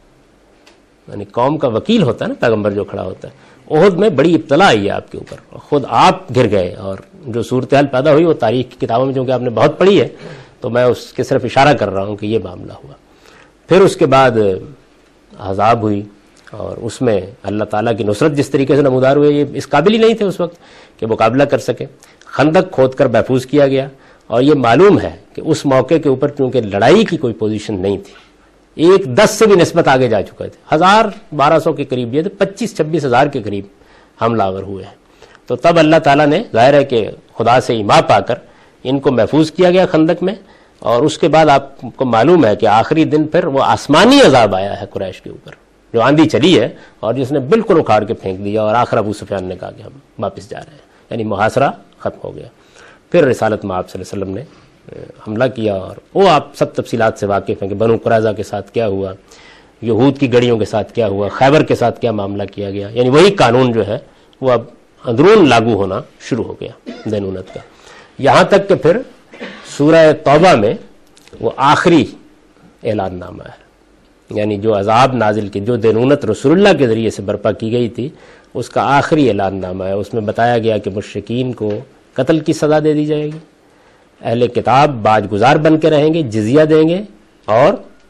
یعنی قوم کا وکیل ہوتا ہے نا پیغمبر جو کھڑا ہوتا ہے. احد میں بڑی ابتلا آئی ہے آپ کے اوپر، خود آپ گر گئے، اور جو صورتحال پیدا ہوئی وہ تاریخ کی کتابوں میں چونکہ آپ نے بہت پڑھی ہے تو میں اس کے صرف اشارہ کر رہا ہوں کہ یہ معاملہ ہوا. پھر اس کے بعد احزاب ہوئی اور اس میں اللہ تعالیٰ کی نصرت جس طریقے سے نمودار ہوئے، یہ اس قابل ہی نہیں تھے اس وقت کہ مقابلہ کر سکے. خندق کھود کر محفوظ کیا گیا اور یہ معلوم ہے کہ اس موقع کے اوپر چونکہ لڑائی کی کوئی پوزیشن نہیں تھی، ایک دس سے بھی نسبت آگے جا چکا تھا، ہزار بارہ سو کے قریب یہ تھے، پچیس چھبیس ہزار کے قریب حملہ آور ہوئے ہیں. تو تب اللہ تعالیٰ نے ظاہر ہے کہ خدا سے ایما پا کر ان کو محفوظ کیا گیا خندق میں. اور اس کے بعد آپ کو معلوم ہے کہ آخری دن پھر وہ آسمانی عذاب آیا ہے قریش کے اوپر، جو آندھی چلی ہے اور جس نے بالکل اکھاڑ کے پھینک دیا، اور آخر ابو سفیان نے کہا کہ ہم واپس جا رہے ہیں، یعنی محاصرہ ختم ہو گیا. پھر رسالت میں آپ صلی اللہ علیہ وسلم نے حملہ کیا، اور وہ آپ سب تفصیلات سے واقف ہیں کہ بنو قریظہ کے ساتھ کیا ہوا، یہود کی گڑیوں کے ساتھ کیا ہوا، خیبر کے ساتھ کیا معاملہ کیا گیا. یعنی وہی قانون جو ہے وہ اب اندرون لاگو ہونا شروع ہو گیا دینونت کا، یہاں تک کہ پھر سورہ توبہ میں وہ آخری اعلان نامہ ہے، یعنی جو عذاب نازل کی، جو دینونت رسول اللہ کے ذریعے سے برپا کی گئی تھی، اس کا آخری اعلان نامہ ہے. اس میں بتایا گیا کہ مشرکین کو قتل کی سزا دے دی جائے گی، اہل کتاب باج گزار بن کے رہیں گے، جزیہ دیں گے اور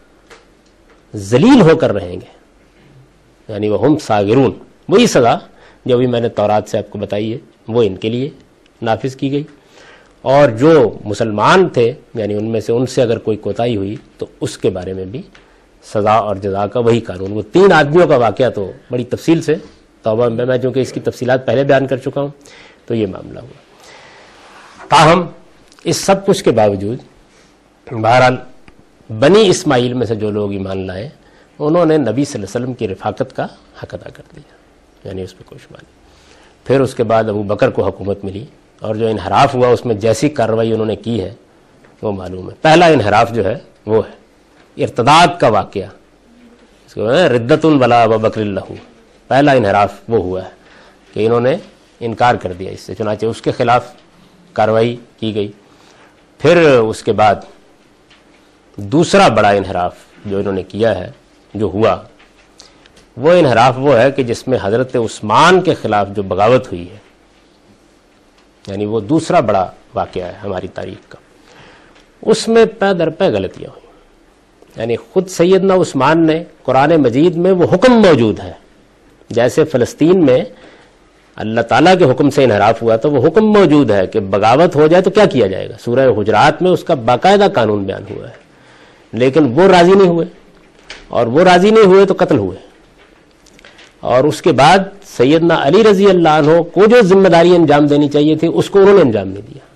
ذلیل ہو کر رہیں گے، یعنی وہ ہم صاغرون. وہی سزا جو بھی میں نے تورات سے آپ کو بتائی ہے وہ ان کے لیے نافذ کی گئی. اور جو مسلمان تھے یعنی ان میں سے ان سے اگر کوئی کوتاہی ہوئی تو اس کے بارے میں بھی سزا اور جزا کا وہی قانون. وہ تین آدمیوں کا واقعہ تو بڑی تفصیل سے توبہ میں میں چونکہ اس کی تفصیلات پہلے بیان کر چکا ہوں تو یہ معاملہ ہوا. تاہم اس سب کچھ کے باوجود بہرحال بنی اسماعیل میں سے جو لوگ ایمان لائے انہوں نے نبی صلی اللہ علیہ وسلم کی رفاقت کا حق ادا کر دیا، یعنی اس پہ کوئی شبہ نہیں. پھر اس کے بعد ابو بکر کو حکومت ملی، اور جو انحراف ہوا اس میں جیسی کارروائی انہوں نے کی ہے وہ معلوم ہے. پہلا انحراف جو ہے وہ ہے ارتداد کا واقعہ، اس کو ردت ولا ابو بکر اللہ. پہلا انحراف وہ ہوا ہے کہ انہوں نے انکار کر دیا اس سے، چنانچہ اس کے خلاف کارروائی کی گئی. پھر اس کے بعد دوسرا بڑا انحراف جو انہوں نے کیا ہے، جو ہوا وہ انحراف وہ ہے کہ جس میں حضرت عثمان کے خلاف جو بغاوت ہوئی ہے، یعنی وہ دوسرا بڑا واقعہ ہے ہماری تاریخ کا. اس میں پے در پے غلطیاں ہوئی، یعنی خود سیدنا عثمان نے قرآن مجید میں وہ حکم موجود ہے، جیسے فلسطین میں اللہ تعالیٰ کے حکم سے انحراف ہوا تو وہ حکم موجود ہے کہ بغاوت ہو جائے تو کیا کیا جائے گا. سورہ حجرات میں اس کا باقاعدہ قانون بیان ہوا ہے، لیکن وہ راضی نہیں ہوئے، اور وہ راضی نہیں ہوئے تو قتل ہوئے. اور اس کے بعد سیدنا علی رضی اللہ عنہ کو جو ذمہ داری انجام دینی چاہیے تھی اس کو انہوں نے انجام نہیں دیا.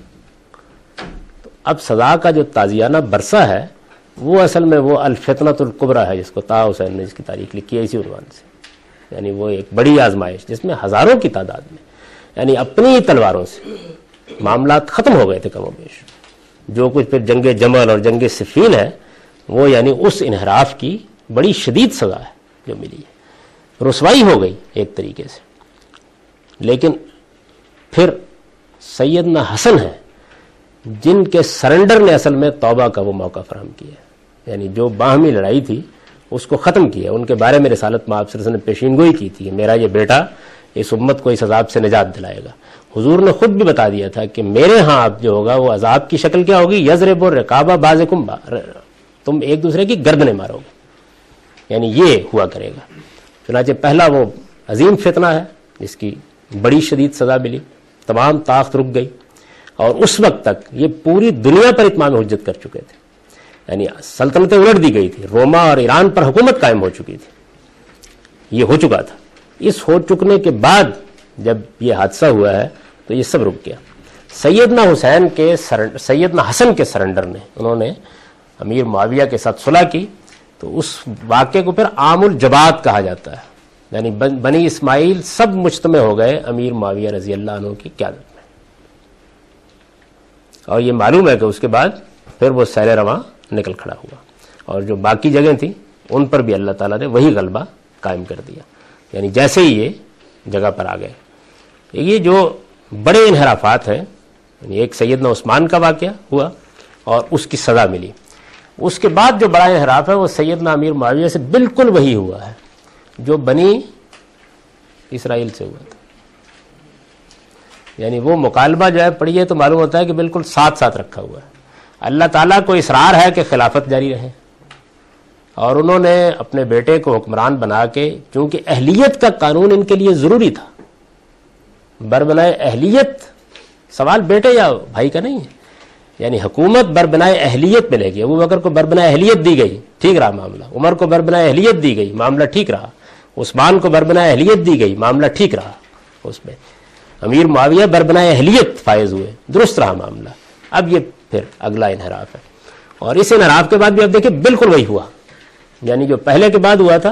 تو اب سزا کا جو تازیانہ برسہ ہے وہ اصل میں وہ الفتنۃ الکبریٰ ہے، جس کو طہ حسین نے اس کی تاریخ لکھی ہے اسی عنوان سے. یعنی وہ ایک بڑی آزمائش جس میں ہزاروں کی تعداد میں یعنی اپنی تلواروں سے معاملات ختم ہو گئے تھے کم و بیش. جو کچھ پھر جنگ جمل اور جنگ صفین ہے وہ یعنی اس انحراف کی بڑی شدید سزا ہے جو ملی ہے. رسوائی ہو گئی ایک طریقے سے. لیکن پھر سیدنا حسن ہے جن کے سرنڈر نے اصل میں توبہ کا وہ موقع فراہم کیا، یعنی جو باہمی لڑائی تھی اس کو ختم کیا. ان کے بارے میں رسالت میں آپ صلی اللہ علیہ وسلم نے پیشین گوئی کی تھی کہ میرا یہ بیٹا اس امت کو اس عذاب سے نجات دلائے گا. حضور نے خود بھی بتا دیا تھا کہ میرے ہاں اب جو ہوگا وہ عذاب کی شکل کیا ہوگی، یضرب الرقاب بعضکم، تم ایک دوسرے کی گردنیں مارو گے، یعنی یہ ہوا کرے گا. چنانچہ پہلا وہ عظیم فتنہ ہے جس کی بڑی شدید سزا ملی، تمام طاقت رک گئی، اور اس وقت تک یہ پوری دنیا پر اتمام حجت کر چکے تھے، یعنی سلطنتیں الٹ دی گئی تھی، روما اور ایران پر حکومت قائم ہو چکی تھی، یہ ہو چکا تھا. اس ہو چکنے کے بعد جب یہ حادثہ ہوا ہے تو یہ سب رک گیا. سیدنا حسین کے سیدنا حسن کے سرنڈر نے انہوں نے امیر معاویہ کے ساتھ صلح کی، تو اس واقعے کو پھر عام الجبات کہا جاتا ہے، یعنی بنی اسماعیل سب مجتمع ہو گئے امیر معاویہ رضی اللہ عنہ کی قیادت میں. اور یہ معلوم ہے کہ اس کے بعد پھر وہ سیل رواں نکل کھڑا ہوا، اور جو باقی جگہیں تھیں ان پر بھی اللہ تعالیٰ نے وہی غلبہ قائم کر دیا، یعنی جیسے ہی یہ جگہ پر آ گئے. یہ جو بڑے انحرافات ہیں، یعنی ایک سیدنا عثمان کا واقعہ ہوا اور اس کی سزا ملی. اس کے بعد جو بڑا انحراف ہے وہ سیدنا امیر معاویہ سے بالکل وہی ہوا ہے جو بنی اسرائیل سے ہوا تھا. یعنی وہ مکالمہ جو ہے پڑھیے تو معلوم ہوتا ہے کہ بالکل ساتھ ساتھ رکھا ہوا ہے. اللہ تعالیٰ کو اصرار ہے کہ خلافت جاری رہے، اور انہوں نے اپنے بیٹے کو حکمران بنا کے، چونکہ اہلیت کا قانون ان کے لیے ضروری تھا، بربنائے اہلیت سوال بیٹے یا بھائی کا نہیں ہے، یعنی حکومت بربنائے اہلیت ملے گی. ابو بکر کو بربنائے اہلیت دی گئی, ٹھیک رہا معاملہ. عمر کو بربنائے اہلیت دی گئی, معاملہ ٹھیک رہا. عثمان کو بربنائے اہلیت دی گئی, معاملہ ٹھیک رہا. اس میں امیر معاویہ بربنائے اہلیت فائز ہوئے, درست رہا معاملہ. اب یہ پھر اگلا انحراف ہے, اور اس انحراف کے بعد بھی اب دیکھیں بالکل وہی ہوا. یعنی جو پہلے کے بعد ہوا تھا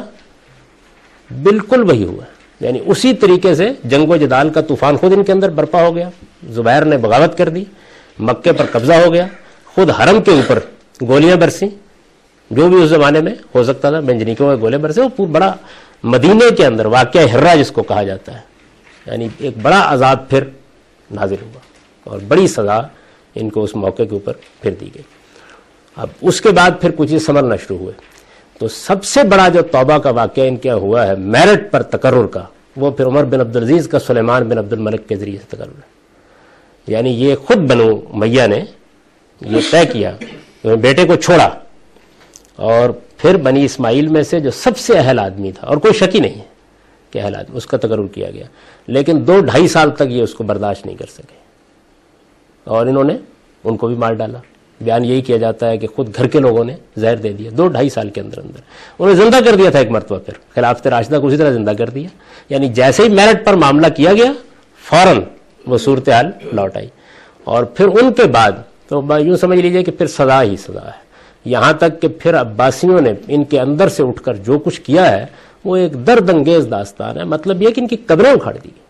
بالکل وہی ہوا. یعنی اسی طریقے سے جنگ و جدال کا طوفان خود ان کے اندر برپا ہو گیا. زبیر نے بغاوت کر دی, مکے پر قبضہ ہو گیا, خود حرم کے اوپر گولیاں برسیں, جو بھی اس زمانے میں ہو سکتا تھا, منجنیکوں کے گولے برسے. وہ بڑا مدینے کے اندر واقعہ ہرہ جس کو کہا جاتا ہے, یعنی ایک بڑا عذاب پھر نازل ہوا, اور بڑی سزا ان کو اس موقع کے اوپر پھر دی گئی. اب اس کے بعد پھر کچھ سنبھلنا شروع ہوئے. تو سب سے بڑا جو توبہ کا واقعہ ان کے ہوا ہے میرٹ پر تقرر کا, وہ پھر عمر بن عبدالعزیز کا سلیمان بن عبد الملک کے ذریعے سے تقرر ہے. یعنی یہ خود بنو امیہ نے یہ طے کیا کہ بیٹے کو چھوڑا, اور پھر بنی اسماعیل میں سے جو سب سے اہل آدمی تھا, اور کوئی شک ہی نہیں ہے کہ اہل آدمی, اس کا تقرر کیا گیا. لیکن دو ڈھائی سال تک یہ اس کو برداشت نہیں کر سکے, اور انہوں نے ان کو بھی مار ڈالا. بیان یہی کیا جاتا ہے کہ خود گھر کے لوگوں نے زہر دے دیا دو ڈھائی سال کے اندر اندر. انہیں زندہ کر دیا تھا ایک مرتبہ, پھر خلافت راشدہ کو اسی طرح زندہ کر دیا. یعنی جیسے ہی میرٹ پر معاملہ کیا گیا فوراً وہ صورتحال لوٹ آئی. اور پھر ان کے بعد تو یوں سمجھ لیجئے کہ پھر سزا ہی سزا ہے. یہاں تک کہ پھر عباسیوں نے ان کے اندر سے اٹھ کر جو کچھ کیا ہے وہ ایک درد انگیز داستان ہے. مطلب یہ کہ ان کی قبریں اکھاڑ دی گئی.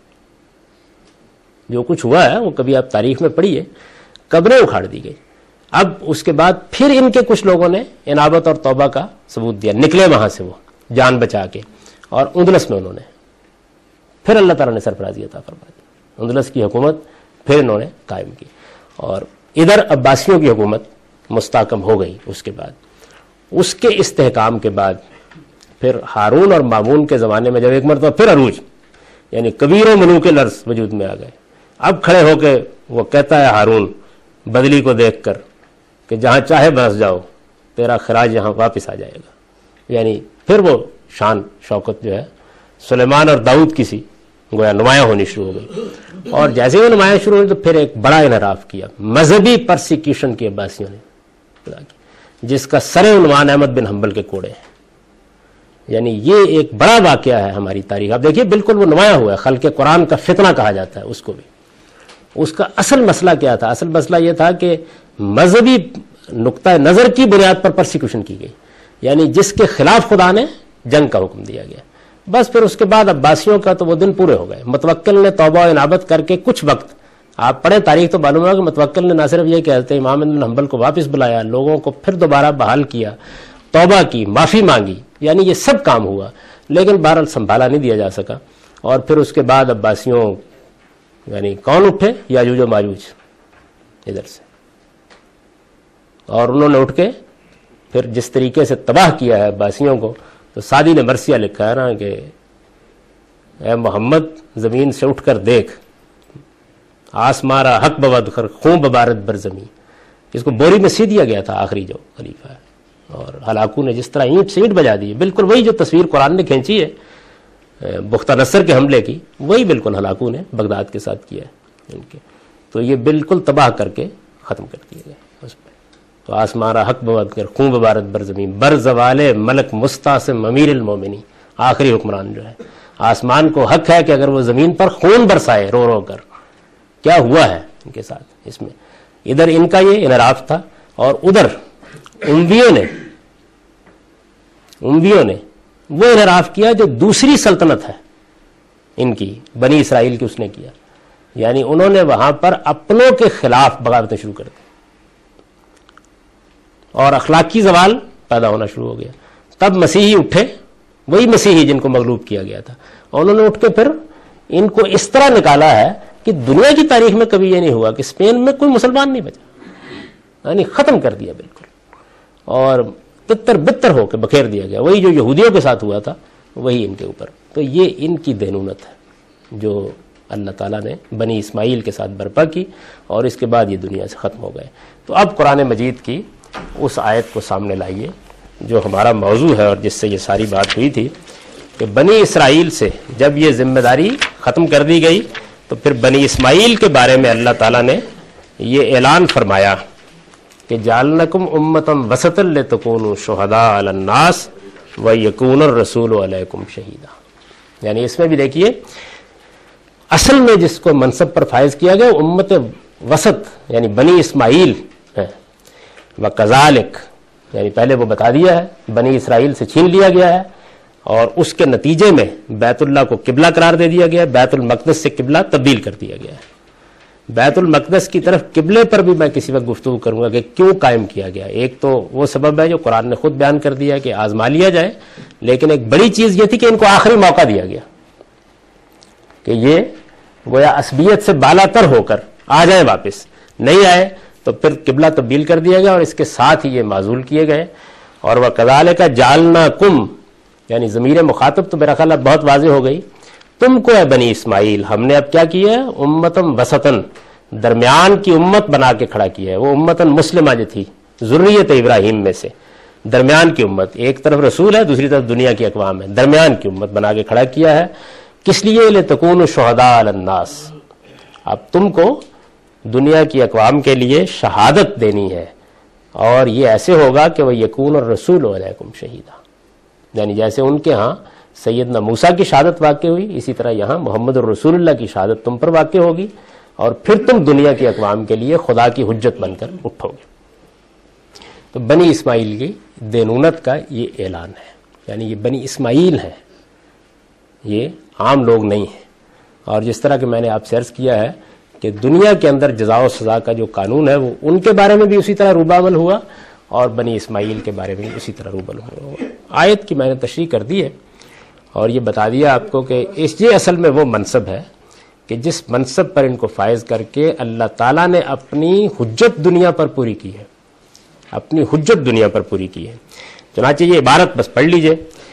جو کچھ ہوا ہے وہ کبھی آپ تاریخ میں پڑھیے, قبریں اکھاڑ دی گئی. اب اس کے بعد پھر ان کے کچھ لوگوں نے انابت اور توبہ کا ثبوت دیا, نکلے وہاں سے وہ جان بچا کے, اور اندلس میں انہوں نے پھر اللہ تعالیٰ نے سرفرازی عطا فرما دی. اندلس کی حکومت پھر انہوں نے قائم کی, اور ادھر عباسیوں کی حکومت مستحکم ہو گئی. اس کے بعد اس کے استحکام کے بعد پھر ہارون اور مامون کے زمانے میں جب ایک مرتبہ پھر عروج, یعنی کبیر و ملوک الارض وجود میں آ گئے. اب کھڑے ہو کے وہ کہتا ہے ہارون بدلی کو دیکھ کر کہ جہاں چاہے بس جاؤ, تیرا خراج یہاں واپس آ جائے گا. یعنی پھر وہ شان شوکت جو ہے سلیمان اور داؤد کی سی گویا نمایاں ہونی شروع ہو گئی. اور جیسے وہ نمایاں شروع ہوئی تو پھر ایک بڑا انحراف کیا, مذہبی پرسیکیوشن کی عباسیوں نے, جس کا سر عنوان احمد بن حنبل کے کوڑے ہیں. یعنی یہ ایک بڑا واقعہ ہے ہماری تاریخ. آپ دیکھیے بالکل وہ نمایاں ہوا ہے, خلق قرآن کا فتنہ کہا جاتا ہے اس کو بھی. اس کا اصل مسئلہ کیا تھا؟ اصل مسئلہ یہ تھا کہ مذہبی نقطہ نظر کی بنیاد پر پرسیکیوشن کی گئی, یعنی جس کے خلاف خدا نے جنگ کا حکم دیا گیا. بس پھر اس کے بعد عباسیوں کا تو وہ دن پورے ہو گئے. متوکل نے توبہ و انابت کر کے کچھ وقت, آپ پڑھیں تاریخ تو معلوم ہوگا کہ متوکل نے نہ صرف یہ کہتے امام بن حنبل کو واپس بلایا, لوگوں کو پھر دوبارہ بحال کیا, توبہ کی, معافی مانگی, یعنی یہ سب کام ہوا, لیکن بہرحال سنبھالا نہیں دیا جا سکا. اور پھر اس کے بعد عباسیوں یعنی کون اٹھے؟ یاجوج و ماجوج ادھر سے, اور انہوں نے اٹھ کے پھر جس طریقے سے تباہ کیا ہے عباسیوں کو. تو سعدی نے مرثیہ لکھا ہے نا کہ اے محمد زمین سے اٹھ کر دیکھ, آسمارا حق بود کر خون ببارت بر زمین. اس کو بوری میں سی دیا گیا تھا آخری جو خلیفہ ہے, اور ہلاکو نے جس طرح اینٹ سے اینٹ بجا دی, بالکل وہی جو تصویر قرآن نے کھینچی ہے بختہ نصر کے حملے کی, وہی بالکل ہلاکو نے بغداد کے ساتھ کیا ہے ان کے. تو یہ بالکل تباہ کر کے ختم کر دیا گیا اس پہ. تو آسمارا حق بود کر خون ببارت بر زمین, بر زوال ملک مستعصم امیر المومنین, آخری حکمران جو ہے. آسمان کو حق ہے کہ اگر وہ زمین پر خون برسائے رو رو کر. کیا ہوا ہے ان کے ساتھ اس میں؟ ادھر ان کا یہ انحراف تھا, اور ادھر امویوں نے امویوں نے وہ انحراف کیا جو دوسری سلطنت ہے ان کی, بنی اسرائیل کی, اس نے کیا. یعنی انہوں نے وہاں پر اپنوں کے خلاف بغاوتیں شروع کر دی, اور اخلاقی زوال پیدا ہونا شروع ہو گیا. تب مسیحی اٹھے, وہی مسیحی جن کو مغلوب کیا گیا تھا, اور انہوں نے اٹھ کے پھر ان کو اس طرح نکالا ہے کہ دنیا کی تاریخ میں کبھی یہ نہیں ہوا کہ اسپین میں کوئی مسلمان نہیں بچا, یعنی ختم کر دیا بالکل, اور تتر بتر ہو کے بکھیر دیا گیا. وہی جو یہودیوں کے ساتھ ہوا تھا وہی ان کے اوپر. تو یہ ان کی دینونت ہے جو اللہ تعالیٰ نے بنی اسماعیل کے ساتھ برپا کی, اور اس کے بعد یہ دنیا سے ختم ہو گئے. تو اب قرآن مجید کی اس آیت کو سامنے لائیے جو ہمارا موضوع ہے, اور جس سے یہ ساری بات ہوئی تھی کہ بنی اسرائیل سے جب یہ ذمہ داری ختم کر دی گئی تو پھر بنی اسماعیل کے بارے میں اللہ تعالیٰ نے یہ اعلان فرمایا کہ جعلنکم امۃ وسطا لتکونوا شہداء علی الناس ویکون الرسول علیکم شہیدا. یعنی اس میں بھی دیکھیے اصل میں جس کو منصب پر فائز کیا گیا امت وسط یعنی بنی اسماعیل ہے. وکذالک یعنی پہلے وہ بتا دیا ہے بنی اسرائیل سے چھین لیا گیا ہے اور اس کے نتیجے میں بیت اللہ کو قبلہ قرار دے دیا گیا ہے, بیت المقدس سے قبلہ تبدیل کر دیا گیا ہے. بیت المقدس کی طرف قبلے پر بھی میں کسی وقت گفتگو کروں گا کہ کیوں قائم کیا گیا. ایک تو وہ سبب ہے جو قرآن نے خود بیان کر دیا کہ آزما لیا جائے, لیکن ایک بڑی چیز یہ تھی کہ ان کو آخری موقع دیا گیا کہ یہ گویا عصبیت سے بالا تر ہو کر آ جائیں, واپس نہیں آئے تو پھر قبلہ تبدیل کر دیا گیا اور اس کے ساتھ ہی یہ معزول کیے گئے. اور وَكَذَلِكَ جَعَلْنَاكُمْ یعنی ضمیر مخاطب تو میرا خیال اب بہت واضح ہو گئی, تم کو ہے بنی اسماعیل ہم نے اب کیا کیا ہے امتم وسطن درمیان کی امت بنا کے کھڑا کیا ہے. وہ امتن مسلمہ جو تھی ذریت ابراہیم میں سے درمیان کی امت, ایک طرف رسول ہے دوسری طرف دنیا کی اقوام ہے, درمیان کی امت بنا کے کھڑا کیا ہے. کس لیے لتکونوا شہداء علی الناس, اب تم کو دنیا کی اقوام کے لیے شہادت دینی ہے اور یہ ایسے ہوگا کہ وہ یکون الرسول علیکم شہیدا. یعنی جیسے ان کے ہاں سیدنا موسیٰ کی شہادت واقع ہوئی اسی طرح یہاں محمد الرسول اللہ کی شہادت تم پر واقع ہوگی اور پھر تم دنیا کی اقوام کے لیے خدا کی حجت بن کر اٹھو گے. تو بنی اسماعیل کی دینونت کا یہ اعلان ہے. یعنی یہ بنی اسماعیل ہیں, یہ عام لوگ نہیں ہیں. اور جس طرح کہ میں نے آپ سے عرض کیا ہے کہ دنیا کے اندر جزا و سزا کا جو قانون ہے وہ ان کے بارے میں بھی اسی طرح روباول ہوا اور بنی اسماعیل کے بارے میں بھی اسی طرح روبل ہوا. آیت کی میں نے تشریح کر دی ہے اور یہ بتا دیا آپ کو کہ اس یہ اصل میں وہ منصب ہے کہ جس منصب پر ان کو فائز کر کے اللہ تعالیٰ نے اپنی حجت دنیا پر پوری کی ہے, اپنی حجت دنیا پر پوری کی ہے. چنانچہ یہ عبارت بس پڑھ لیجئے.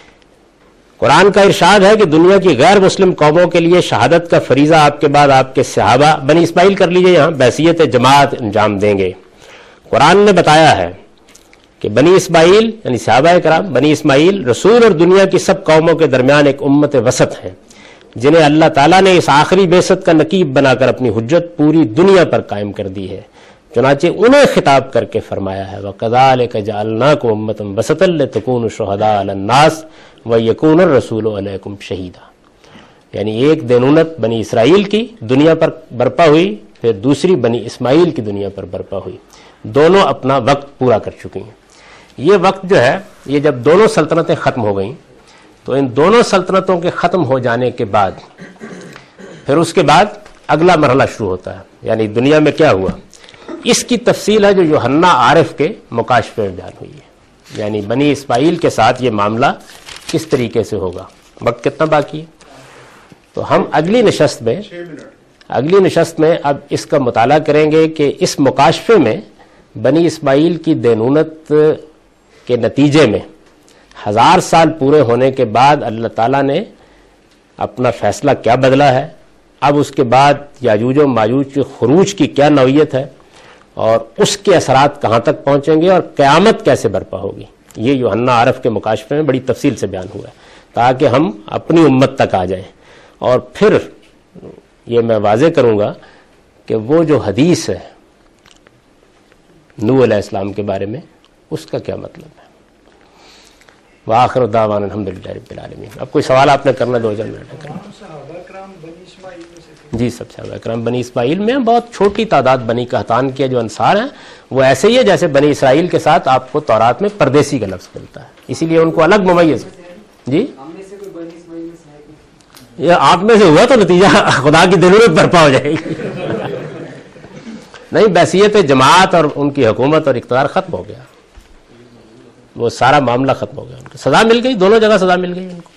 قرآن کا ارشاد ہے کہ دنیا کی غیر مسلم قوموں کے لیے شہادت کا فریضہ آپ کے بعد آپ کے صحابہ بنی اسماعیل کر لیجئے یہاں بحیثیت جماعت انجام دیں گے. قرآن نے بتایا ہے کہ بنی اسماعیل یعنی صحابہ کرام بنی اسماعیل رسول اور دنیا کی سب قوموں کے درمیان ایک امت وسط ہیں جنہیں اللہ تعالیٰ نے اس آخری بعثت کا نقیب بنا کر اپنی حجت پوری دنیا پر قائم کر دی ہے. چنانچہ انہیں خطاب کر کے فرمایا ہے وَكَذَلِكَ جَعَلْنَاكُمْ أُمَّةً وَسَطًا لِتَكُونُوا شُهَدَاءَ عَلَى النَّاسِ وَيَكُونَ الرَّسُولُ عَلَيْكُمْ شَهِيدًا. یعنی ایک دینونت بنی اسرائیل کی دنیا پر برپا ہوئی, پھر دوسری بنی اسماعیل کی دنیا پر برپا ہوئی. دونوں اپنا وقت پورا کر چکی ہیں. یہ وقت جو ہے یہ جب دونوں سلطنتیں ختم ہو گئیں تو ان دونوں سلطنتوں کے ختم ہو جانے کے بعد پھر اس کے بعد اگلا مرحلہ شروع ہوتا ہے. یعنی دنیا میں کیا ہوا اس کی تفصیل ہے جو یوحنا عارف کے مکاشفے میں بیان ہوئی ہے. یعنی بنی اسماعیل کے ساتھ یہ معاملہ کس طریقے سے ہوگا. وقت کتنا باقی ہے تو ہم اگلی نشست میں اگلی نشست میں اب اس کا مطالعہ کریں گے کہ اس مکاشفے میں بنی اسماعیل کی دینونت کے نتیجے میں ہزار سال پورے ہونے کے بعد اللہ تعالیٰ نے اپنا فیصلہ کیا بدلا ہے, اب اس کے بعد یاجوج و ماجوج کے خروج کی کیا نوعیت ہے اور اس کے اثرات کہاں تک پہنچیں گے اور قیامت کیسے برپا ہوگی. یہ یوحنا عارف کے مکاشفے میں بڑی تفصیل سے بیان ہوا ہے تاکہ ہم اپنی امت تک آ جائیں. اور پھر یہ میں واضح کروں گا کہ وہ جو حدیث ہے نوح علیہ السلام کے بارے میں اس کا کیا مطلب ہے. وآخر دعوانا الحمدللہ رب العالمین. اب کوئی سوال آپ نے کرنا دو ہزار منٹ کرنا. جی سب صحابہ کرام بنی اسماعیل میں بہت چھوٹی تعداد بنی قحطان کے جو انصار ہیں وہ ایسے ہی ہے جیسے بنی اسرائیل کے ساتھ آپ کو تورات میں پردیسی کا لفظ ملتا ہے, اسی لیے ان کو الگ ممیز. جی یہ آپ میں سے ہوا تو نتیجہ خدا کی دینونت برپا ہو جائے گی. نہیں بحیثیت جماعت اور ان کی حکومت اور اقتدار ختم ہو گیا, وہ سارا معاملہ ختم ہو گیا. ان کو سزا مل گئی, دونوں جگہ سزا مل گئی ان کو.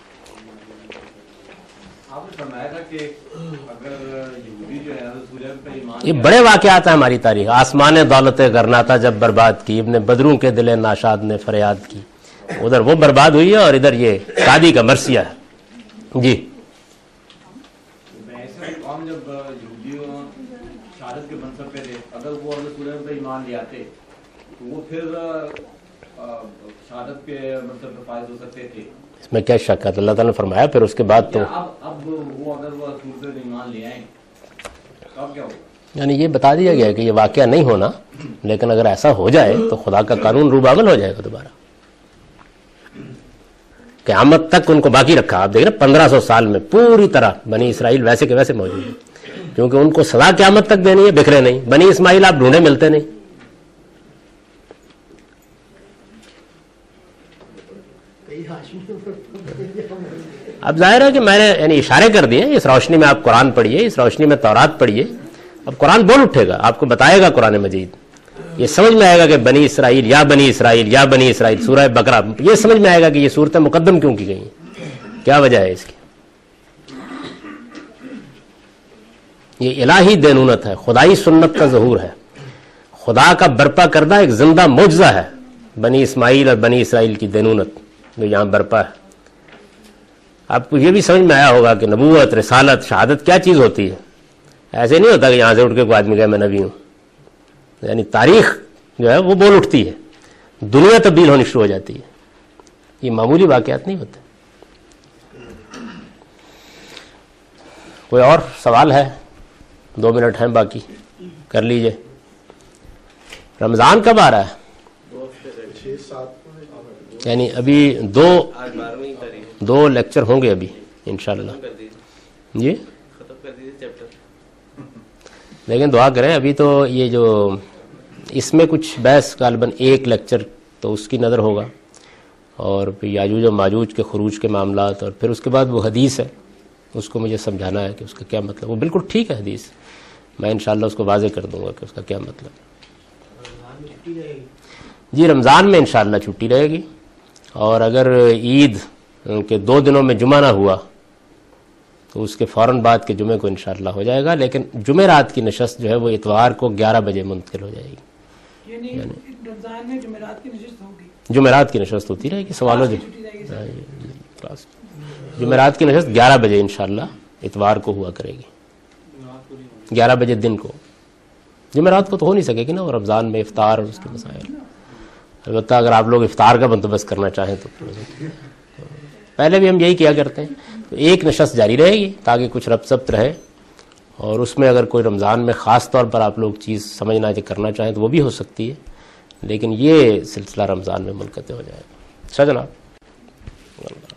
یہ بڑے واقعات ہیں ہماری تاریخ. آسمان دولت گرناتا جب برباد کی, ابن بدروں کے دل ناشاد نے فریاد کی. ادھر وہ برباد ہوئی ہے اور ادھر یہ شادی کا مرثیہ ہے. جی جب شہادت کے منصب پہ تھے اگر وہ پہ ایمان لے آتے تو وہ پھر شہادت کے منصب پہ فائز ہو سکتے تھے. اس میں کیا شک ہے؟ اللہ تعالیٰ نے فرمایا پھر اس کے بعد تو اب اب وہ اگر وہ رسول پہ ایمان لے آئیں تو اب کیا ہوگا؟ یعنی یہ بتا دیا گیا کہ یہ واقعہ نہیں ہونا، لیکن اگر ایسا ہو جائے تو خدا کا قانون روباول ہو جائے گا دوبارہ. قیامت تک ان کو باقی رکھا. آپ دیکھ رہے پندرہ سو سال میں پوری طرح بنی اسرائیل ویسے کے ویسے موجود ہیں، کیونکہ ان کو سزا قیامت تک دینی ہے، بکھرے نہیں. بنی اسماعیل آپ ڈھونڈے ملتے نہیں. اب ظاہر ہے کہ میں نے یعنی اشارے کر دیے، اس روشنی میں آپ قرآن پڑھیے، اس روشنی میں تورات پڑھیے. اب قرآن بول اٹھے گا، آپ کو بتائے گا قرآن مجید. یہ سمجھ میں آئے گا کہ بنی اسرائیل یا بنی اسرائیل یا بنی اسرائیل. سورہ بقرہ یہ سمجھ میں آئے گا کہ یہ صورتیں مقدم کیوں کی گئی ہیں، کیا وجہ ہے اس کی. یہ الہی دینونت ہے، خدائی سنت کا ظہور ہے، خدا کا برپا کردہ ایک زندہ معجزہ ہے بنی اسماعیل اور بنی اسرائیل کی دینونت جو یہاں برپا ہے. آپ کو یہ بھی سمجھ میں آیا ہوگا کہ نبوت، رسالت، شہادت کیا چیز ہوتی ہے. ایسے نہیں ہوتا کہ یہاں سے اٹھ کے کوئی آدمی کہے میں نبی ہوں. یعنی تاریخ جو ہے وہ بول اٹھتی ہے، دنیا تبدیل ہونی شروع ہو جاتی ہے. یہ معمولی واقعات نہیں ہوتے. کوئی اور سوال ہے؟ دو منٹ ہیں باقی، کر لیجئے. رمضان کب آ رہا ہے؟ یعنی ابھی دو دو لیکچر ہوں گے ابھی انشاءاللہ. جی لیکن دعا کریں. ابھی تو یہ جو اس میں کچھ بحث غالباً ایک لیکچر تو اس کی نظر ہوگا، اور پھر یاجوج و ماجوج کے خروج کے معاملات، اور پھر اس کے بعد وہ حدیث ہے، اس کو مجھے سمجھانا ہے کہ اس کا کیا مطلب. وہ بالکل ٹھیک ہے حدیث، میں انشاءاللہ اس کو واضح کر دوں گا کہ اس کا کیا مطلب ہے. جی رمضان میں انشاءاللہ چھٹی رہے گی، اور اگر عید کے دو دنوں میں جمعہ نہ ہوا تو اس کے فوراً بعد کے جمعے کو انشاءاللہ ہو جائے گا. لیکن جمعرات کی نشست جو ہے وہ اتوار کو گیارہ بجے منتقل ہو جائے گی. یعنی رمضان میں جمعرات کی نشست ہوگی، جمعرات کی نشست ہوتی رہے گی. سوالوں جو جمعرات کی نشست گیارہ بجے انشاءاللہ اتوار کو ہوا کرے گی، گیارہ بجے دن کو. جمعرات کو تو ہو نہیں سکے گی نا، اور رمضان میں افطار اور اس کے مسائل. البتہ اگر آپ لوگ افطار کا بندوبست کرنا چاہیں تو پہلے بھی ہم یہی کیا کرتے ہیں. تو ایک نشست جاری رہے گی تاکہ کچھ ربط ثبت رہے، اور اس میں اگر کوئی رمضان میں خاص طور پر آپ لوگ چیز سمجھنا کہ کرنا چاہیں تو وہ بھی ہو سکتی ہے، لیکن یہ سلسلہ رمضان میں منقطع ہو جائے گا. اچھا جناب.